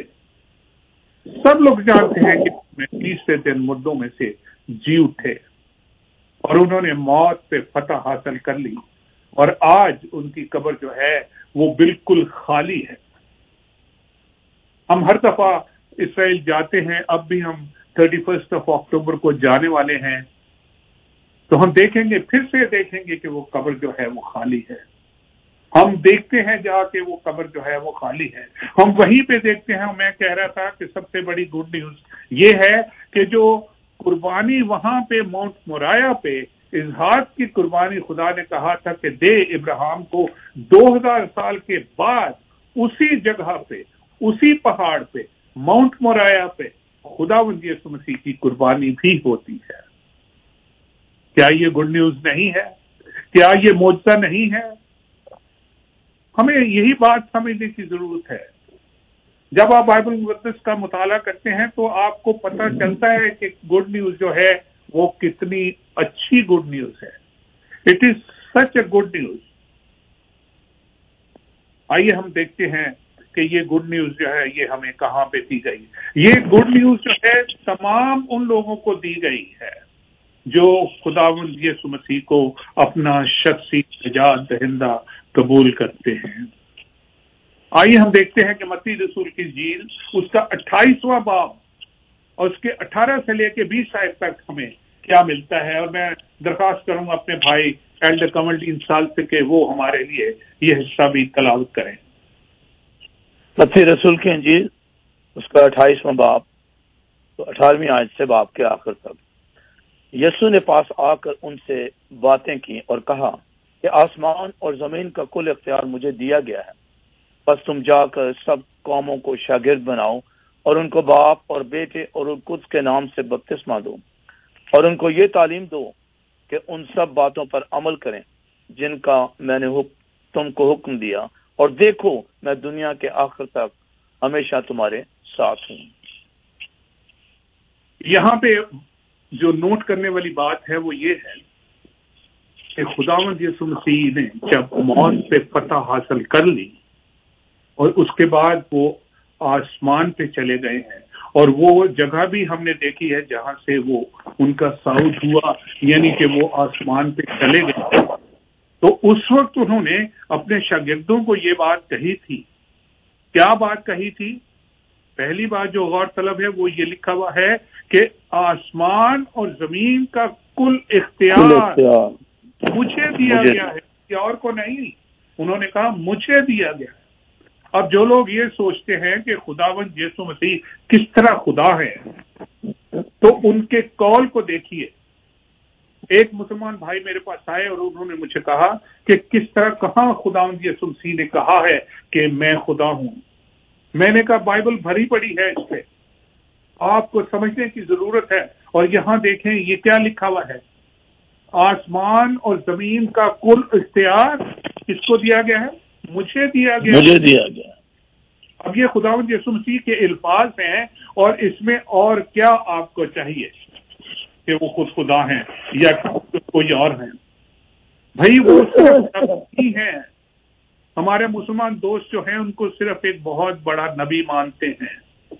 सब लोग जानते हैं कि तीसरे दिन मुर्दों में से जी उठे और उन्होंने मौत पे फतह हासिल कर ली, और आज उनकी कब्र जो है वो बिल्कुल खाली है। हम हर दफा इस्राइल जाते हैं, अब भी हम थर्टी फर्स्ट ऑफ अक्टूबर को जाने वाले हैं, तो हम देखेंगे, फिर से देखेंगे कि वो कब्र जो है वो खाली है। हम देखते हैं जाके वो कब्र जो है वो खाली है। हम वहीं पे देखते हैं। मैं कह रहा था कि सबसे बड़ी गुड न्यूज ये है कि जो कुर्बानी वहां पे माउंट मोराया पे इसहाक की कुर्बानी खुदा ने कहा था कि दे इब्राहिम को, दो हजार साल के बाद उसी जगह पे, उसी पहाड़ पे, माउंट मोराया पे खुदावंद यीशु मसीह की कुर्बानी भी होती है। क्या ये गुड न्यूज नहीं है? क्या ये मौजज़ा नहीं है? हमें यही बात समझने की जरूरत है। जब आप बाइबल मुकद्दस का मुताला करते हैं तो आपको पता चलता है कि गुड न्यूज जो है वो कितनी अच्छी गुड न्यूज है। It is such a good news. आइए हम देखते हैं کہ یہ گڈ نیوز جو ہے یہ ہمیں کہاں پہ دی گئی. یہ گڈ نیوز جو ہے تمام ان لوگوں کو دی گئی ہے جو خداوند یسوع مسیح کو اپنا شخصی نجات دہندہ قبول کرتے ہیں. آئیے ہم دیکھتے ہیں کہ متی رسول کی انجیل اس کا اٹھائیسواں باب اور اس کے اٹھارہ سے لے کے بیس آیت تک ہمیں کیا ملتا ہے. اور میں درخواست کروں گا اپنے بھائی ایلڈر کملڈین سال سے کہ وہ ہمارے لیے یہ حصہ بھی تلاوت کریں. متی رسول کی انجیل اس کا اٹھائیسواں باب تو اٹھارہویں آیت سے باب کے آخر تک. یسوع نے پاس آ کر ان سے باتیں کی اور کہا کہ آسمان اور زمین کا کل اختیار مجھے دیا گیا ہے، بس تم جا کر سب قوموں کو شاگرد بناؤ اور ان کو باپ اور بیٹے اور القدس کے نام سے بپتسمہ دو، اور ان کو یہ تعلیم دو کہ ان سب باتوں پر عمل کریں جن کا میں نے تم کو حکم دیا، اور دیکھو میں دنیا کے آخر تک ہمیشہ تمہارے ساتھ ہوں. یہاں پہ جو نوٹ کرنے والی بات ہے وہ یہ ہے کہ خداوند یسوع مسیح نے جب موت پہ فتح حاصل کر لی اور اس کے بعد وہ آسمان پہ چلے گئے ہیں، اور وہ جگہ بھی ہم نے دیکھی ہے جہاں سے وہ ان کا صعود ہوا، یعنی کہ وہ آسمان پہ چلے گئے. تو اس وقت انہوں نے اپنے شاگردوں کو یہ بات کہی تھی. کیا بات کہی تھی؟ پہلی بات جو غور طلب ہے وہ یہ لکھا ہوا ہے کہ آسمان اور زمین کا کل اختیار مجھے دیا گیا ہے، کسی اور کو نہیں. انہوں نے کہا مجھے دیا گیا ہے. اب جو لوگ یہ سوچتے ہیں کہ خداوند یسوع مسیح کس طرح خدا ہے تو ان کے قول کو دیکھیے. ایک مسلمان بھائی میرے پاس آئے اور انہوں نے مجھے کہا کہ کس طرح کہاں خداوند یسوع مسیح نے کہا ہے کہ میں خدا ہوں. میں نے کہا بائبل بھری پڑی ہے اس پہ، آپ کو سمجھنے کی ضرورت ہے. اور یہاں دیکھیں یہ کیا لکھا ہوا ہے، آسمان اور زمین کا کل اختیار کس کو دیا گیا ہے؟ مجھے دیا گیا مجھے دیا گیا. اب یہ خداوند یسوع مسیح کے الفاظ ہیں، اور اس میں اور کیا آپ کو چاہیے کہ وہ خود خدا ہیں یا کوئی اور ہیں؟ بھائی وہ صرف نبی ہیں. ہمارے مسلمان دوست جو ہیں ان کو صرف ایک بہت بڑا نبی مانتے ہیں.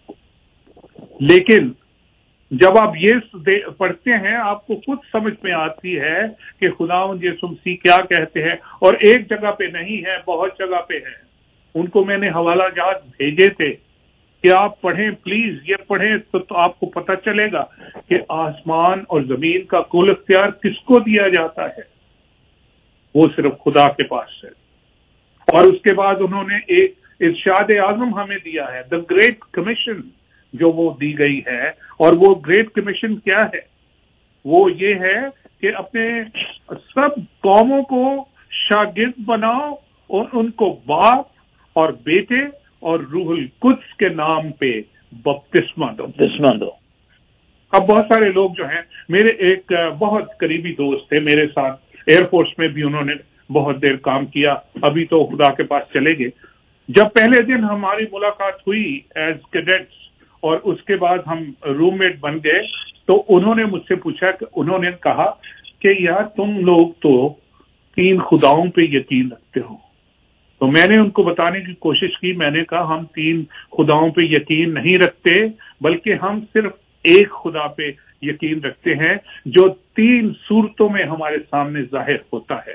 لیکن جب آپ یہ پڑھتے ہیں آپ کو خود سمجھ میں آتی ہے کہ خداوند یسوع مسیح کیا کہتے ہیں. اور ایک جگہ پہ نہیں ہے، بہت جگہ پہ ہے. ان کو میں نے حوالہ جات بھیجے تھے کہ آپ پڑھیں، پلیز یہ پڑھیں تو, تو آپ کو پتہ چلے گا کہ آسمان اور زمین کا کل اختیار کس کو دیا جاتا ہے. وہ صرف خدا کے پاس ہے. اور اس کے بعد انہوں نے ایک ارشاد اعظم ہمیں دیا ہے، دا گریٹ کمیشن جو وہ دی گئی ہے. اور وہ گریٹ کمیشن کیا ہے؟ وہ یہ ہے کہ اپنے سب قوموں کو شاگرد بناؤ اور ان کو باپ اور بیٹے اور روح القدس کے نام پہ بپتسمہ دو بپتسمہ دو اب بہت سارے لوگ جو ہیں، میرے ایک بہت قریبی دوست تھے میرے ساتھ ایئر فورس میں بھی، انہوں نے بہت دیر کام کیا، ابھی تو خدا کے پاس چلے گئے. جب پہلے دن ہماری ملاقات ہوئی ایز کیڈٹس اور اس کے بعد ہم روم میٹ بن گئے، تو انہوں نے مجھ سے پوچھا کہ انہوں نے کہا کہ یار تم لوگ تو تین خداؤں پہ یقین رکھتے ہو. تو میں نے ان کو بتانے کی کوشش کی. میں نے کہا ہم تین خداؤں پہ یقین نہیں رکھتے، بلکہ ہم صرف ایک خدا پہ یقین رکھتے ہیں جو تین صورتوں میں ہمارے سامنے ظاہر ہوتا ہے.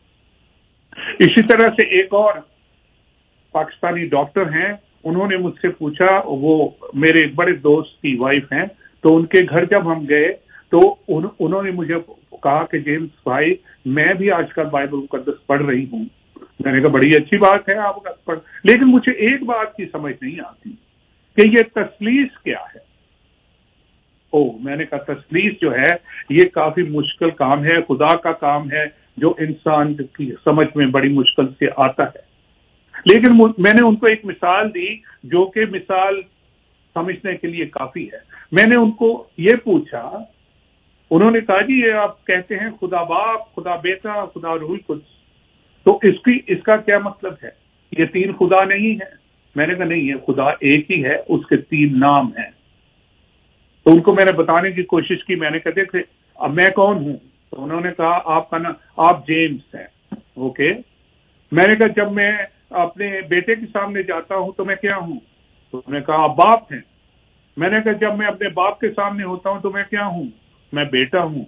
اسی طرح سے ایک اور پاکستانی ڈاکٹر ہیں، انہوں نے مجھ سے پوچھا، وہ میرے ایک بڑے دوست کی وائف ہیں، تو ان کے گھر جب ہم گئے تو انہوں نے مجھے کہا کہ جیمز بھائی میں بھی آج کل بائبل مقدس پڑھ رہی ہوں. میں نے کہا بڑی اچھی بات ہے آپ پڑھ، لیکن مجھے ایک بات کی سمجھ نہیں آتی کہ یہ تثلیث کیا ہے. او میں نے کہا تثلیث جو ہے یہ کافی مشکل کام ہے، خدا کا کام ہے جو انسان کی سمجھ میں بڑی مشکل سے آتا ہے. لیکن میں نے ان کو ایک مثال دی جو کہ مثال سمجھنے کے لیے کافی ہے. میں نے ان کو یہ پوچھا، انہوں نے کہا جی یہ آپ کہتے ہیں خدا باپ، خدا بیٹا، خدا روح القدس، تو اس کی اس کا کیا مطلب ہے؟ یہ تین خدا نہیں ہے. میں نے کہا نہیں، یہ خدا ایک ہی ہے، اس کے تین نام ہیں. تو ان کو میں نے بتانے کی کوشش کی. میں نے کہا دیکھیں اب میں کون ہوں؟ تو انہوں نے کہا آپ کا نام، آپ جیمز ہیں. اوکے. میں نے کہا جب میں اپنے بیٹے کے سامنے جاتا ہوں تو میں کیا ہوں؟ تو انہوں نے کہا آپ باپ ہیں. میں نے کہا جب میں اپنے باپ کے سامنے ہوتا ہوں تو میں کیا ہوں؟ میں بیٹا ہوں.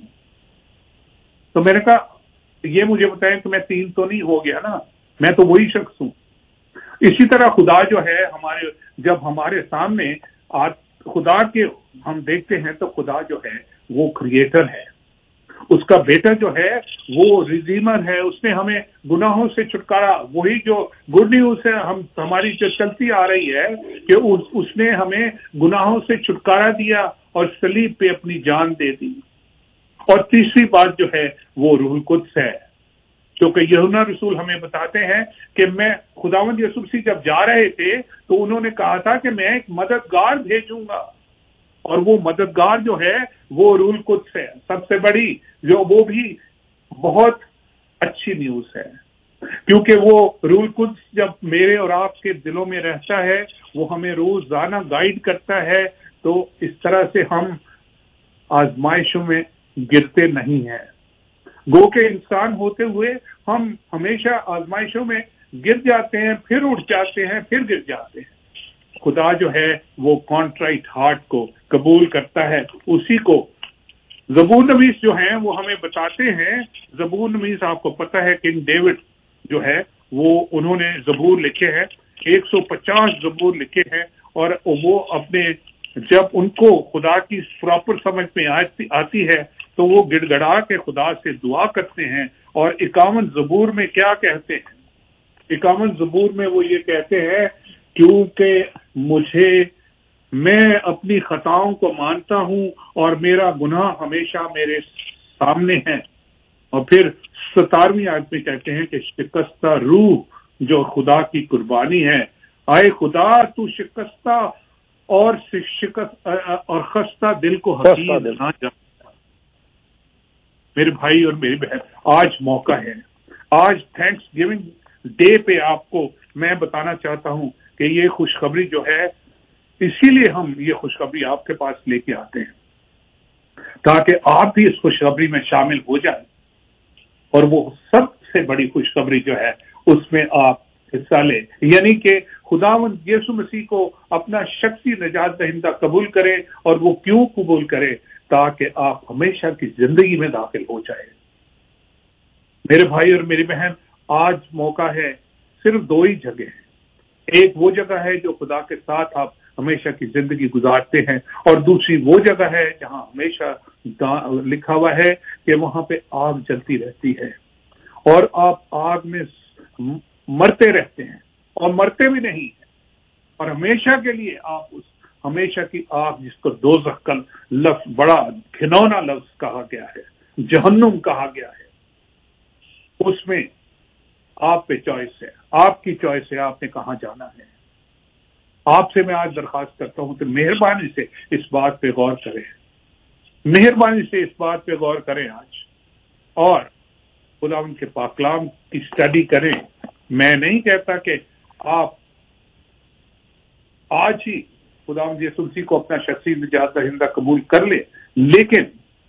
تو میں نے کہا یہ مجھے بتائیں کہ میں تین تو نہیں ہو گیا نا، میں تو وہی شخص ہوں. اسی طرح خدا جو ہے ہمارے جب ہمارے سامنے خدا کے ہم دیکھتے ہیں تو خدا جو ہے وہ کریٹر ہے، اس کا بیٹا جو ہے وہ ریڈیمر ہے، اس نے ہمیں گناہوں سے چھٹکارا، وہی جو گڈ نیوز ہے ہم ہماری جو چلتی آ رہی ہے کہ اس نے ہمیں گناہوں سے چھٹکارا دیا اور صلیب پہ اپنی جان دے دی. اور تیسری بات جو ہے وہ روح القدس ہے، کیونکہ یوحنا رسول ہمیں بتاتے ہیں کہ میں خداوند یسوع مسیح جب جا رہے تھے تو انہوں نے کہا تھا کہ میں ایک مددگار بھیجوں گا، اور وہ مددگار جو ہے وہ روح القدس ہے. سب سے بڑی جو وہ بھی بہت اچھی نیوز ہے، کیونکہ وہ روح القدس جب میرے اور آپ کے دلوں میں رہتا ہے وہ ہمیں روزانہ گائیڈ کرتا ہے، تو اس طرح سے ہم آزمائشوں میں گرتے نہیں ہیں. گو کہ انسان ہوتے ہوئے ہم ہمیشہ آزمائشوں میں گر جاتے ہیں، پھر اٹھ جاتے ہیں، پھر گر جاتے ہیں. خدا جو ہے وہ کانٹرائٹ ہارٹ کو قبول کرتا ہے. اسی کو زبور نویس جو ہیں وہ ہمیں بتاتے ہیں. زبور نویس آپ کو پتہ ہے کنگ ڈیوڈ جو ہے وہ انہوں نے زبور لکھے ہیں، ایک سو پچاس زبور لکھے ہیں، اور وہ اپنے جب ان کو خدا کی پراپر سمجھ میں آتی ہے تو وہ گڑ گڑا کے خدا سے دعا کرتے ہیں. اور اکاون زبور میں کیا کہتے ہیں؟ اکاون زبور میں وہ یہ کہتے ہیں کیونکہ مجھے میں اپنی خطاؤں کو مانتا ہوں اور میرا گناہ ہمیشہ میرے سامنے ہے. اور پھر ستارویں آیت میں کہتے ہیں کہ شکستہ روح جو خدا کی قربانی ہے، آئے خدا تو شکستہ اور شکست اور خستہ دل کو حقیر نہ جا. میرے بھائی اور میری بہن، آج موقع ہے، آج تھینکس گیونگ ڈے پہ آپ کو میں بتانا چاہتا ہوں کہ یہ خوشخبری جو ہے، اسی لیے ہم یہ خوشخبری آپ کے پاس لے کے آتے ہیں تاکہ آپ بھی اس خوشخبری میں شامل ہو جائیں، اور وہ سب سے بڑی خوشخبری جو ہے اس میں آپ حصہ لیں، یعنی کہ خداوند یسوع مسیح کو اپنا شخصی نجات دہندہ قبول کرے. اور وہ کیوں قبول کرے؟ تاکہ آپ ہمیشہ کی زندگی میں داخل ہو جائے. میرے بھائی اور میری بہن، آج موقع ہے، صرف دو ہی جگہ ہیں. ایک وہ جگہ ہے جو خدا کے ساتھ آپ ہمیشہ کی زندگی گزارتے ہیں، اور دوسری وہ جگہ ہے جہاں ہمیشہ لکھا ہوا ہے کہ وہاں پہ آگ جلتی رہتی ہے اور آپ آگ میں مرتے رہتے ہیں اور مرتے بھی نہیں ہیں، اور ہمیشہ کے لیے آپ اس ہمیشہ کی آگ، جس کو دوزخ کا لفظ بڑا گھنونا لفظ کہا گیا ہے، جہنم کہا گیا ہے، اس میں آپ پہ چوائس ہے، آپ کی چوائس ہے، آپ نے کہاں جانا ہے. آپ سے میں آج درخواست کرتا ہوں کہ مہربانی سے اس بات پہ غور کریں، مہربانی سے اس بات پہ غور کریں آج، اور خدا ان کے پاک کلام کی اسٹڈی کریں. میں نہیں کہتا کہ آپ آج ہی خدا یسوع مسیح کو اپنا شخصی نجات دہندہ قبول کر لیں، لیکن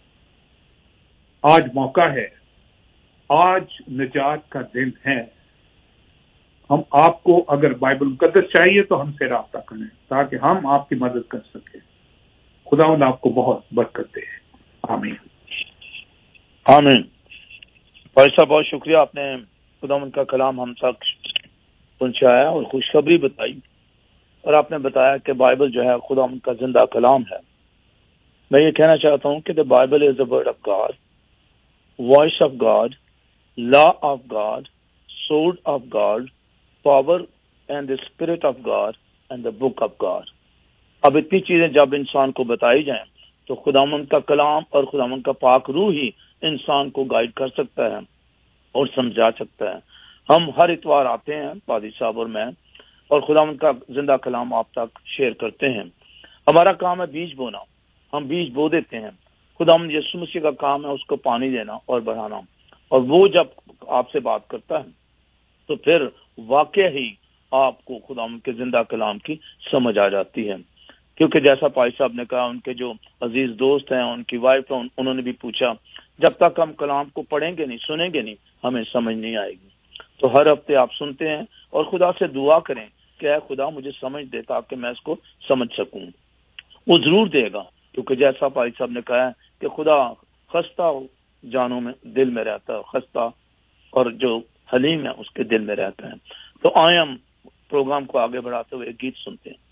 آج موقع ہے، آج نجات کا دن ہے. ہم آپ کو اگر بائبل مقدس چاہیے تو ہم سے رابطہ کریں تاکہ ہم آپ کی مدد کر سکیں. خداوند آپ کو بہت برکت دے. آمین آمین. بھائی صاحب بہت شکریہ، آپ نے خداوند کا کلام ہم تک پہنچایا اور خوشخبری بتائی، اور آپ نے بتایا کہ بائبل جو ہے خداوند کا زندہ کلام ہے. میں یہ کہنا چاہتا ہوں کہ the Bible is the word of God, voice of God, law of God, sword of God, power and the spirit of God and the book of God. اب اتنی چیزیں جب انسان کو بتائی جائیں تو خداوند کا کلام اور خداوند کا پاک روح ہی انسان کو گائیڈ کر سکتا ہے اور سمجھا سکتا ہے. ہم ہر اتوار آتے ہیں پادری صاحب اور میں، اور خداوند کا زندہ کلام آپ تک شیئر کرتے ہیں. ہمارا کام ہے بیج بونا، ہم بیج بو دیتے ہیں. خداوند یسوع مسیح کا کام ہے اس کو پانی دینا اور بڑھانا، اور وہ جب آپ سے بات کرتا ہے تو پھر واقع ہی آپ کو خداوند کے زندہ کلام کی سمجھ آ جاتی ہے. کیونکہ جیسا پائی صاحب نے کہا، ان کے جو عزیز دوست ہیں، ان کی وائف ہیں، انہوں نے بھی پوچھا جب تک ہم کلام کو پڑھیں گے نہیں، سنیں گے نہیں، ہمیں سمجھ نہیں آئے گی. تو ہر ہفتے آپ سنتے ہیں اور خدا سے دعا کریں کہ اے خدا مجھے سمجھ دے تاکہ میں اس کو سمجھ سکوں. وہ ضرور دے گا، کیونکہ جیسا بھائی صاحب نے کہا ہے کہ خدا خستہ جانوں میں دل میں رہتا ہے، خستہ اور جو حلیم ہے اس کے دل میں رہتا ہے. تو آئیں ہم پروگرام کو آگے بڑھاتے ہوئے ایک گیت سنتے ہیں.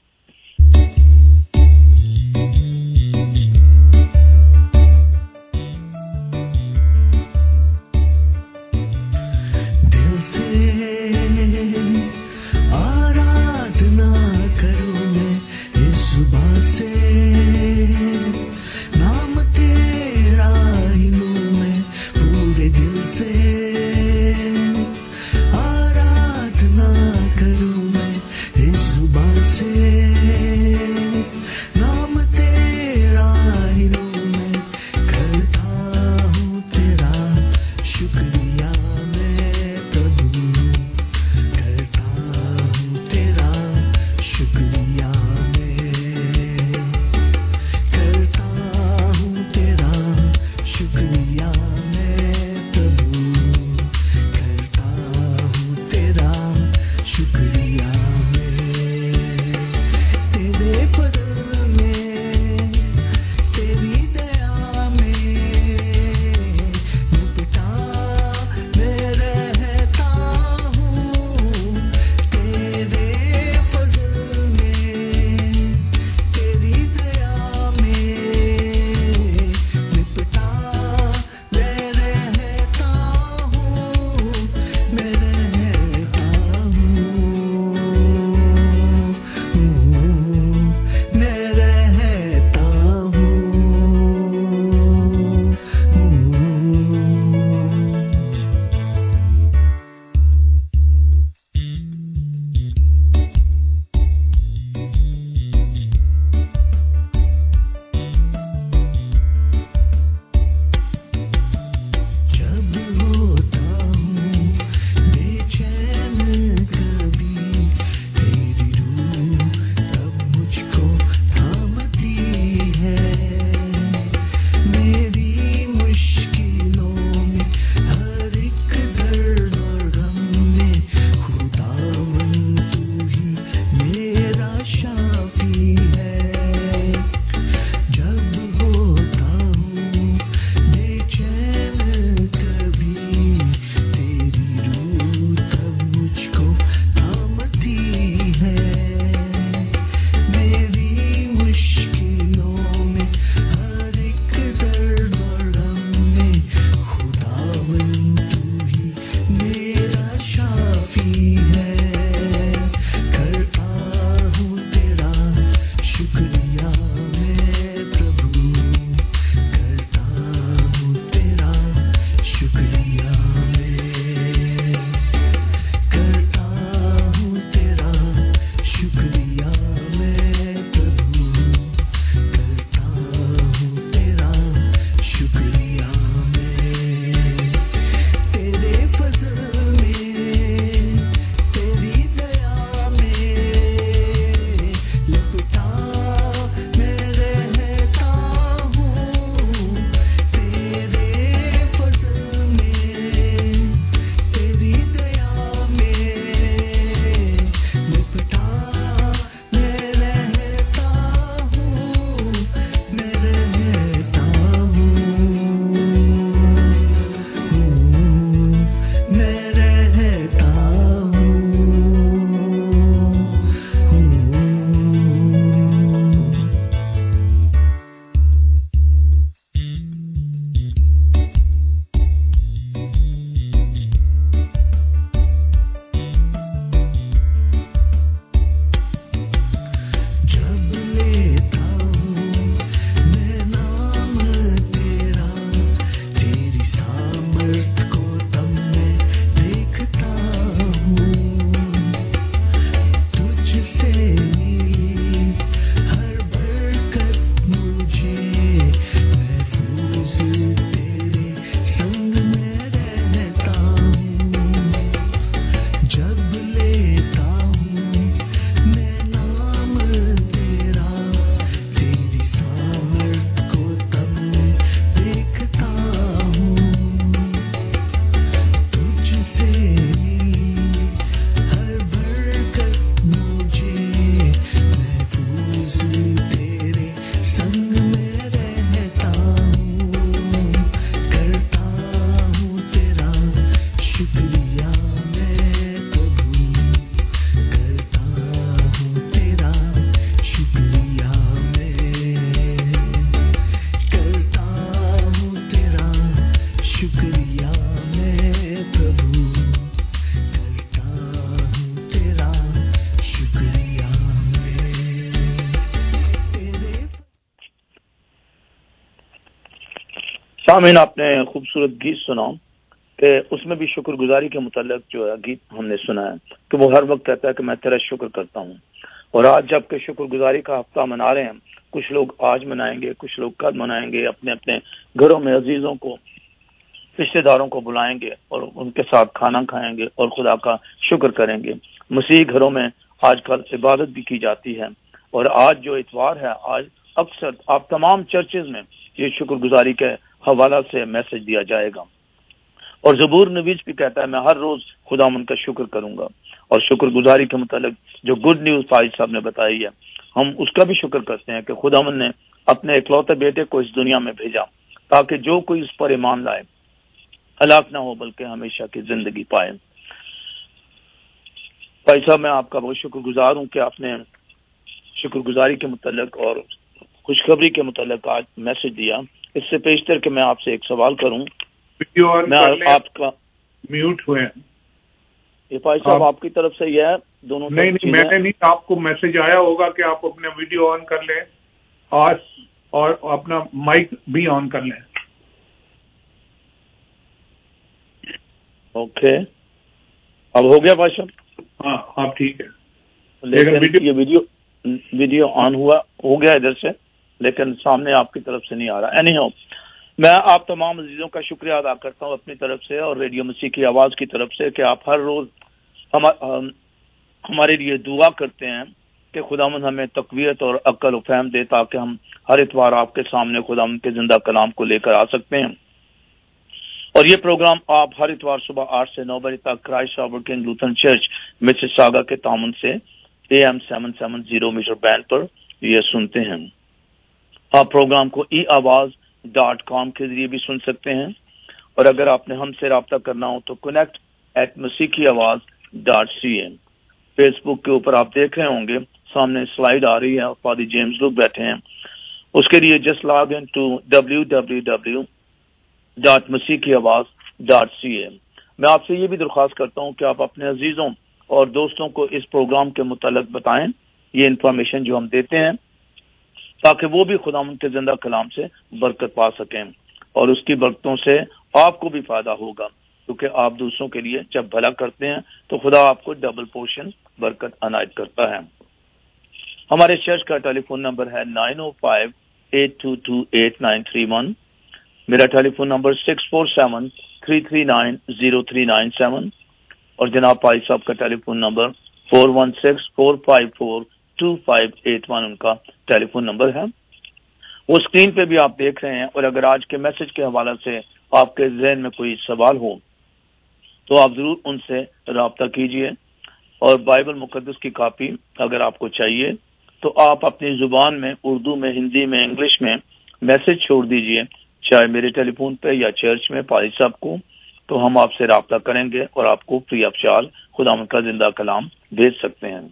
سے सामिन आपने खूबसूरत गीत सुना कि उसमें भी शुक्र गुजारी के मुतालिक जो है गीत हमने सुना है कि वो हर वक्त कहता है कि मैं तेरा शुक्र करता हूँ। और आज जबकि शुक्र गुजारी का हफ्ता मना रहे हैं, कुछ लोग आज मनाएंगे, कुछ लोग कल मनाएंगे, अपने अपने घरों में अजीजों को, रिश्तेदारों को बुलाएंगे और उनके साथ खाना खाएंगे और खुदा का शुक्र करेंगे। मसीह घरों में आजकल इबादत भी की जाती है और आज जो इतवार है, आज अक्सर आप तमाम चर्चेज में ये शुक्र गुजारी के हवाला से मैसेज दिया जाएगा। और ज़बूर नबीज भी कहता है मैं हर रोज खुदावन का शुक्र करूंगा। और शुक्र गुजारी के मुतालिक जो गुड न्यूज फाइज साहब ने बताई है, हम उसका भी शुक्र करते हैं कि खुदावन ने अपने इकलौते बेटे को इस दुनिया में भेजा ताकि जो कोई इस पर ईमान लाए हलाक ना हो बल्कि हमेशा की जिंदगी पाए। भाई साहब, मैं आपका बहुत शुक्रगुजार हूँ कि आपने शुक्रगुजारी के मुतालिक और खुशखबरी के मुतालिक आज मैसेज दिया। इससे पेशतर कि मैं आपसे एक सवाल करूं, मैं आपका म्यूट हुए ये भाई साहब आप, आपकी तरफ से यह है दोनों नहीं नहीं मैंने नहीं, आपको मैसेज आया होगा कि आप अपने वीडियो ऑन कर लें आज और अपना माइक भी ऑन कर लें। ओके, अब हो गया भाई साहब? हाँ आप ठीक है, लेकिन वीडियो, ये वीडियो वीडियो ऑन हुआ हो गया इधर से, लेकिन सामने आपकी तरफ से नहीं आ रहा। एनी हाउ, मैं आप तमाम अजीजों का शुक्रिया अदा करता हूँ अपनी तरफ से और रेडियो मसीह की आवाज की तरफ से कि आप हर रोज हम, हम हमारे लिए दुआ करते हैं कि खुदावंद हमें तकवीयत और अक्ल और फहम दे ताकि हम हर इतवार आपके सामने खुदावंद के जिंदा कलाम को लेकर आ सकते हैं। और ये प्रोग्राम आप हर इतवार सुबह आठ से नौ बजे तक Christ Robert King Lutheran church Mississauga के तामुन से A M seven seven zero metre band पर ये सुनते हैं। आप प्रोग्राम को ई आवाज डॉट कॉम के जरिए भी सुन सकते हैं और अगर आपने हमसे रब्ता करना हो तो कनेक्ट एट मसीह की आवाज डॉट सी ए। फेसबुक के ऊपर आप देख रहे होंगे सामने स्लाइड आ रही है, फादर जेम्स लोग बैठे हैं, उसके लिए just log in to W W W dot मसीह की आवाज डॉट सी ए। मैं आपसे ये भी दरख्वास्त करता हूँ कि आप अपने अजीजों और दोस्तों को इस प्रोग्राम के मुतालिक बताएं, ये इंफॉर्मेशन जो हम देते हैं, ताकि वो भी खुदावंद के जिंदा कलाम से बरकत पा सकें और उसकी बरकतों से आपको भी फायदा होगा, क्योंकि आप दूसरों के लिए जब भला करते हैं तो खुदा आपको डबल पोर्शन बरकत अनायत करता है। हमारे चर्च का टेलीफोन नंबर है nine O five eight two two eight nine three one. मेरा telephone number six four seven three three nine zero three nine seven और जनाब भाई साहब का telephone number four one six four five four two five eight one उनका telephone number है, वो screen पे भी आप देख रहे हैं। और अगर आज के मैसेज के हवाले से आपके जहन में कोई सवाल हो तो आप जरूर उनसे राब्ता कीजिए। और बाइबल मुकद्दस की कॉपी अगर आपको चाहिए तो आप अपनी जुबान में, उर्दू में, हिंदी में, इंग्लिश में मैसेज छोड़ दीजिए, चाहे मेरे टेलीफोन पे या चर्च में पारी साहब को, तो हम आपसे राब्ता करेंगे और आपको फ्री ऑफ चार्ज खुदावंद का जिंदा कलाम भेज सकते हैं।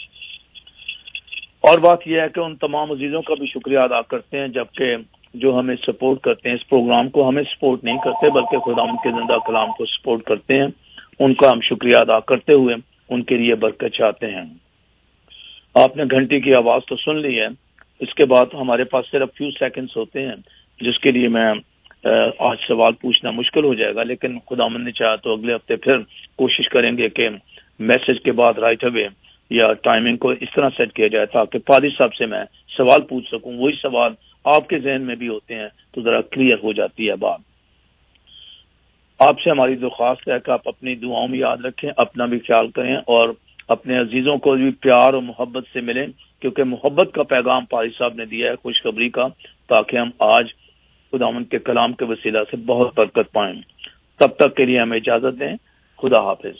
और बात यह है कि उन तमाम अजीजों का भी शुक्रिया अदा करते हैं जबकि जो हमें सपोर्ट करते हैं, इस प्रोग्राम को हमें सपोर्ट नहीं करते बल्कि खुदावंद के जिंदा कलाम को सपोर्ट करते हैं। उनका हम शुक्रिया अदा करते हुए उनके लिए बरकत चाहते हैं। आपने घंटी की आवाज तो सुन ली है, इसके बाद हमारे पास सिर्फ फ्यू सेकंड्स होते हैं जिसके लिए मैं आज सवाल पूछना मुश्किल हो जाएगा, लेकिन खुदावंद ने चाहा तो अगले हफ्ते फिर कोशिश करेंगे कि मैसेज के बाद राइट अवे या टाइमिंग को इस तरह सेट किया जाए ताकि पादी साहब से मैं सवाल पूछ सकूं, वही सवाल आपके जहन में भी होते हैं तो जरा क्लियर हो जाती है बात। आपसे हमारी दरख्वास्त है कि आप अपनी दुआओं में याद रखें, अपना भी ख्याल करें और अपने अजीजों को भी प्यार और मोहब्बत से मिलें, क्योंकि मोहब्बत का पैगाम पादी साहब ने दिया है खुशखबरी का, ताकि हम आज खुदावंद के कलाम के वसीला से बहुत बरकत पाएं। तब तक के लिए हमें इजाजत दें। खुदा हाफिज।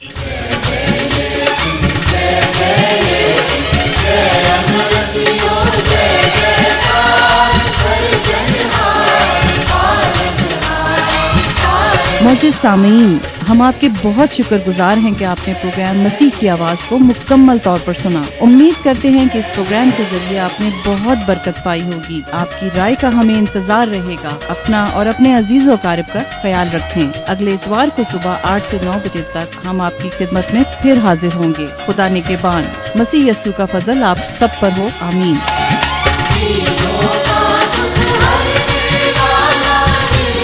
मोअज़्ज़िज़ सामीन, हम आपके बहुत शुक्रगुजार हैं कि आपने प्रोग्राम मसीह की आवाज़ को मुकम्मल तौर पर सुना। उम्मीद करते हैं कि इस प्रोग्राम के जरिए आपने बहुत बरकत पाई होगी। आपकी राय का हमें इंतजार रहेगा। अपना और अपने अजीज़ व क़रीब का ख्याल रखें। अगले इतवार को सुबह आठ से नौ बजे तक हम आपकी खिदमत में फिर हाजिर होंगे। खुदा निगहबान। मसीह यस्सु का फजल आप सब पर हो। आमीन।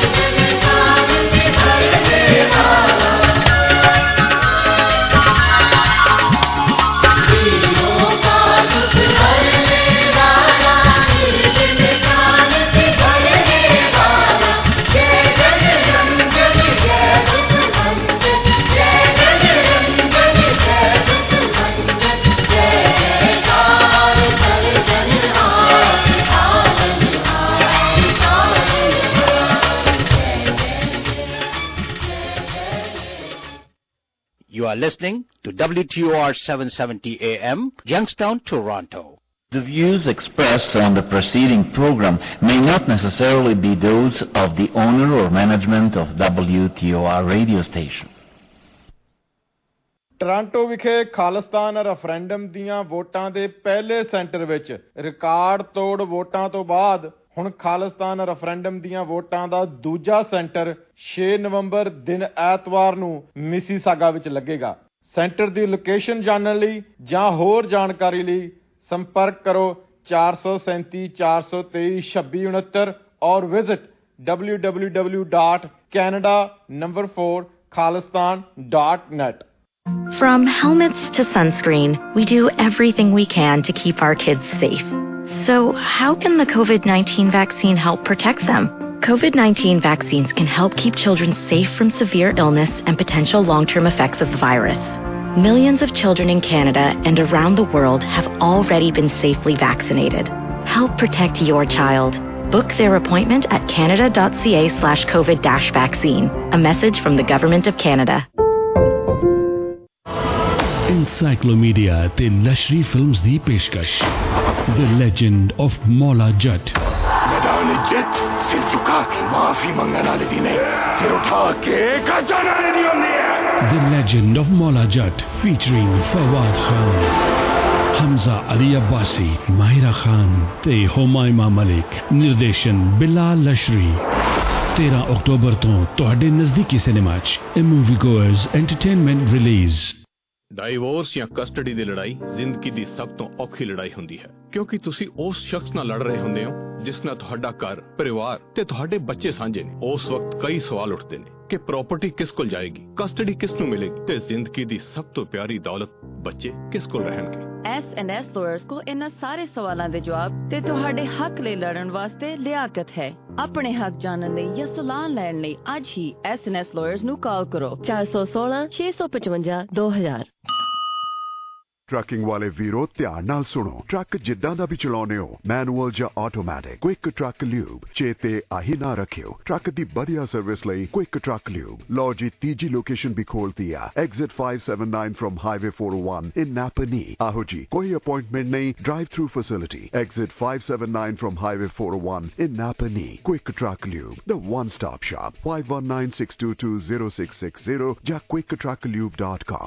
You are listening to W T O R seven seventy A M, Youngstown, Toronto. The views expressed on the preceding program may not necessarily be those of the owner or management of W T O R radio station. Toronto ਵਿਖੇ Khalistan referendum ਦੀਆਂ ਵੋਟਾਂ ਦੇ ਪਹਿਲੇ centre ਵਿੱਚ record ਤੋੜ ਵੋਟਾਂ ਤੋਂ ਬਾਅਦ ਹੁਣ ਖਾਲਿਸਤਾਨ ਰੈਫਰੈਂਡਮ ਦੀਆਂ ਵੋਟਾਂ ਦਾ ਦੂਜਾ ਸੈਂਟਰ ਛੇ ਨਵੰਬਰ ਦਿਨ ਐਤਵਾਰ ਨੂੰ ਮਿਸੀਸਾਗਾ ਵਿੱਚ ਲੱਗੇਗਾ। ਸੈਂਟਰ ਦੀ ਲੋਕੇਸ਼ਨ ਜਾਣਨ ਲਈ ਜਾਂ ਹੋਰ ਜਾਣਕਾਰੀ ਲਈ ਸੰਪਰਕ ਕਰੋ ਚਾਰ ਸੌ ਸੈਂਤੀ ਚਾਰ ਸੌ ਤੇਈ ਛੱਬੀ ਉਣੱਤਰ ਔਰ visit W W W dot Canada number four Khalistan dot net. From helmets to sunscreen, we do everything we can to keep our kids safe. So how can the COVID nineteen vaccine help protect them? COVID nineteen vaccines can help keep children safe from severe illness and potential long-term effects of the virus. Millions of children in Canada and around the world have already been safely vaccinated. Help protect your child. Book their appointment at canada.ca slash COVID dash vaccine. A message from the Government of Canada. Encyclomedia ਤੇ ਲਸ਼ਰੀ films ਦੀ ਪੇਸ਼ਕਸ਼ The Legend of Mola Jat। मैदान जट सिर झुका के माफी मंगने वाले दी नहीं, सिर उठा के खजाना वाले दी होती है। The Legend of Mola Jat featuring Fawad Khan, Hamza Ali Abbasi, Mahira Khan ਤੇ ਹੁਮਾਇਮਾ ਮਲਿਕ। ਨਿਰਦੇਸ਼ਨ ਬਿਲਾਲ ਲਸ਼ਰੀ। तेरह ਅਕਤੂਬਰ ਤੋਂ ਤੁਹਾਡੇ ਨਜ਼ਦੀਕੀ ਸਿਨੇਮਾ 'ਚ ਇਹ movie goers entertainment release. Divorce ਜਾਂ ਕਸਟਡੀ ਦੀ ਲੜਾਈ ਜ਼ਿੰਦਗੀ ਦੀ ਸਭ ਤੋਂ ਔਖੀ ਲੜਾਈ ਹੁੰਦੀ ਹੈ, ਕਿਉਂਕਿ ਤੁਸੀਂ ਉਸ ਸ਼ਖਸ ਨਾਲ ਲੜ ਰਹੇ ਹੁੰਦੇ ਹੋ ਜਿਸ ਨਾਲ ਤੁਹਾਡਾ ਘਰ, ਪਰਿਵਾਰ ਤੇ ਤੁਹਾਡੇ ਬੱਚੇ ਸਾਂਝੇ ਨੇ। ਉਸ ਵਕਤ ਕਈ ਸਵਾਲ ਉੱਠਦੇ ਨੇ ਕਿ ਪ੍ਰਾਪਰਟੀ ਕਿਸ ਕੋਲ ਜਾਏਗੀ, ਕਸਟਡੀ ਕਿਸ ਨੂੰ ਮਿਲੇਗੀ ਤੇ ਜ਼ਿੰਦਗੀ ਦੀ ਸਭ ਤੋਂ ਪਿਆਰੀ ਦੌਲਤ ਬੱਚੇ ਕਿਸ ਕੋਲ ਰਹਿਣਗੇ। ਐਸ ਐਂਡ ਐਸ ਲਾਇਰਸ ਕੋਲ ਇਹਨਾਂ ਸਾਰੇ ਸਵਾਲਾਂ ਦੇ ਜਵਾਬ ਤੇ ਤੁਹਾਡੇ ਹੱਕ ਲਈ ਲੜਨ ਵਾਸਤੇ ਲਿਆਕਤ ਹੈ। ਆਪਣੇ ਹੱਕ ਜਾਣਨ ਲਈ ਜਾਂ ਸਲਾਹ ਲੈਣ ਲਈ ਅੱਜ ਹੀ ਐਸ ਐਂਡ ਐਸ ਲਾਇਰਸ ਨੂੰ ਕਾਲ ਕਰੋ ਚਾਰ ਸੌ ਸੋਲਾਂ ਛੇ ਸੌ ਪਚਵੰਜਾ ਦੋ ਹਜ਼ਾਰ। ਟਰੱਕਿੰਗ ਵਾਲੇ ਵੀਰੋ ਧਿਆਨ ਨਾਲ ਸੁਣੋ। ਟਰੱਕ ਜਿੱਦਾਂ ਦਾ ਵੀ ਚਲਾਉਨੇ ਹੋ, ਮੈਨੂਅਲ ਜਾਂ ਆਟੋਮੈਟਿਕ, ਕੁਇਕ ਟਰੱਕ ਲਿਊਬ ਚੇਤੇ ਆਹੀ ਨਾ ਰੱਖਿਓ। ਟਰੱਕ ਦੀ ਵਧੀਆ ਸਰਵਿਸ ਲਈ ਕੁਇਕ ਟਰੱਕ ਲਿਊਬ। ਲਓ ਜੀ ਤੀਜੀ ਲੋਕੇਸ਼ਨ ਵੀ ਖੋਲਤੀ ਆ, exit five seventy-nine from highway four oh one in Napanee. ਆਹੋ ਜੀ, ਕੋਈ ਅਪਾਇੰਟਮੈਂਟ ਨਹੀਂ, drive through facility. Exit five seventy-nine from highway four oh one in Napanee. Quick truck lube, the one stop shop. five one nine six two two zero six six zero ਜਾਂ quick truck lube dot com।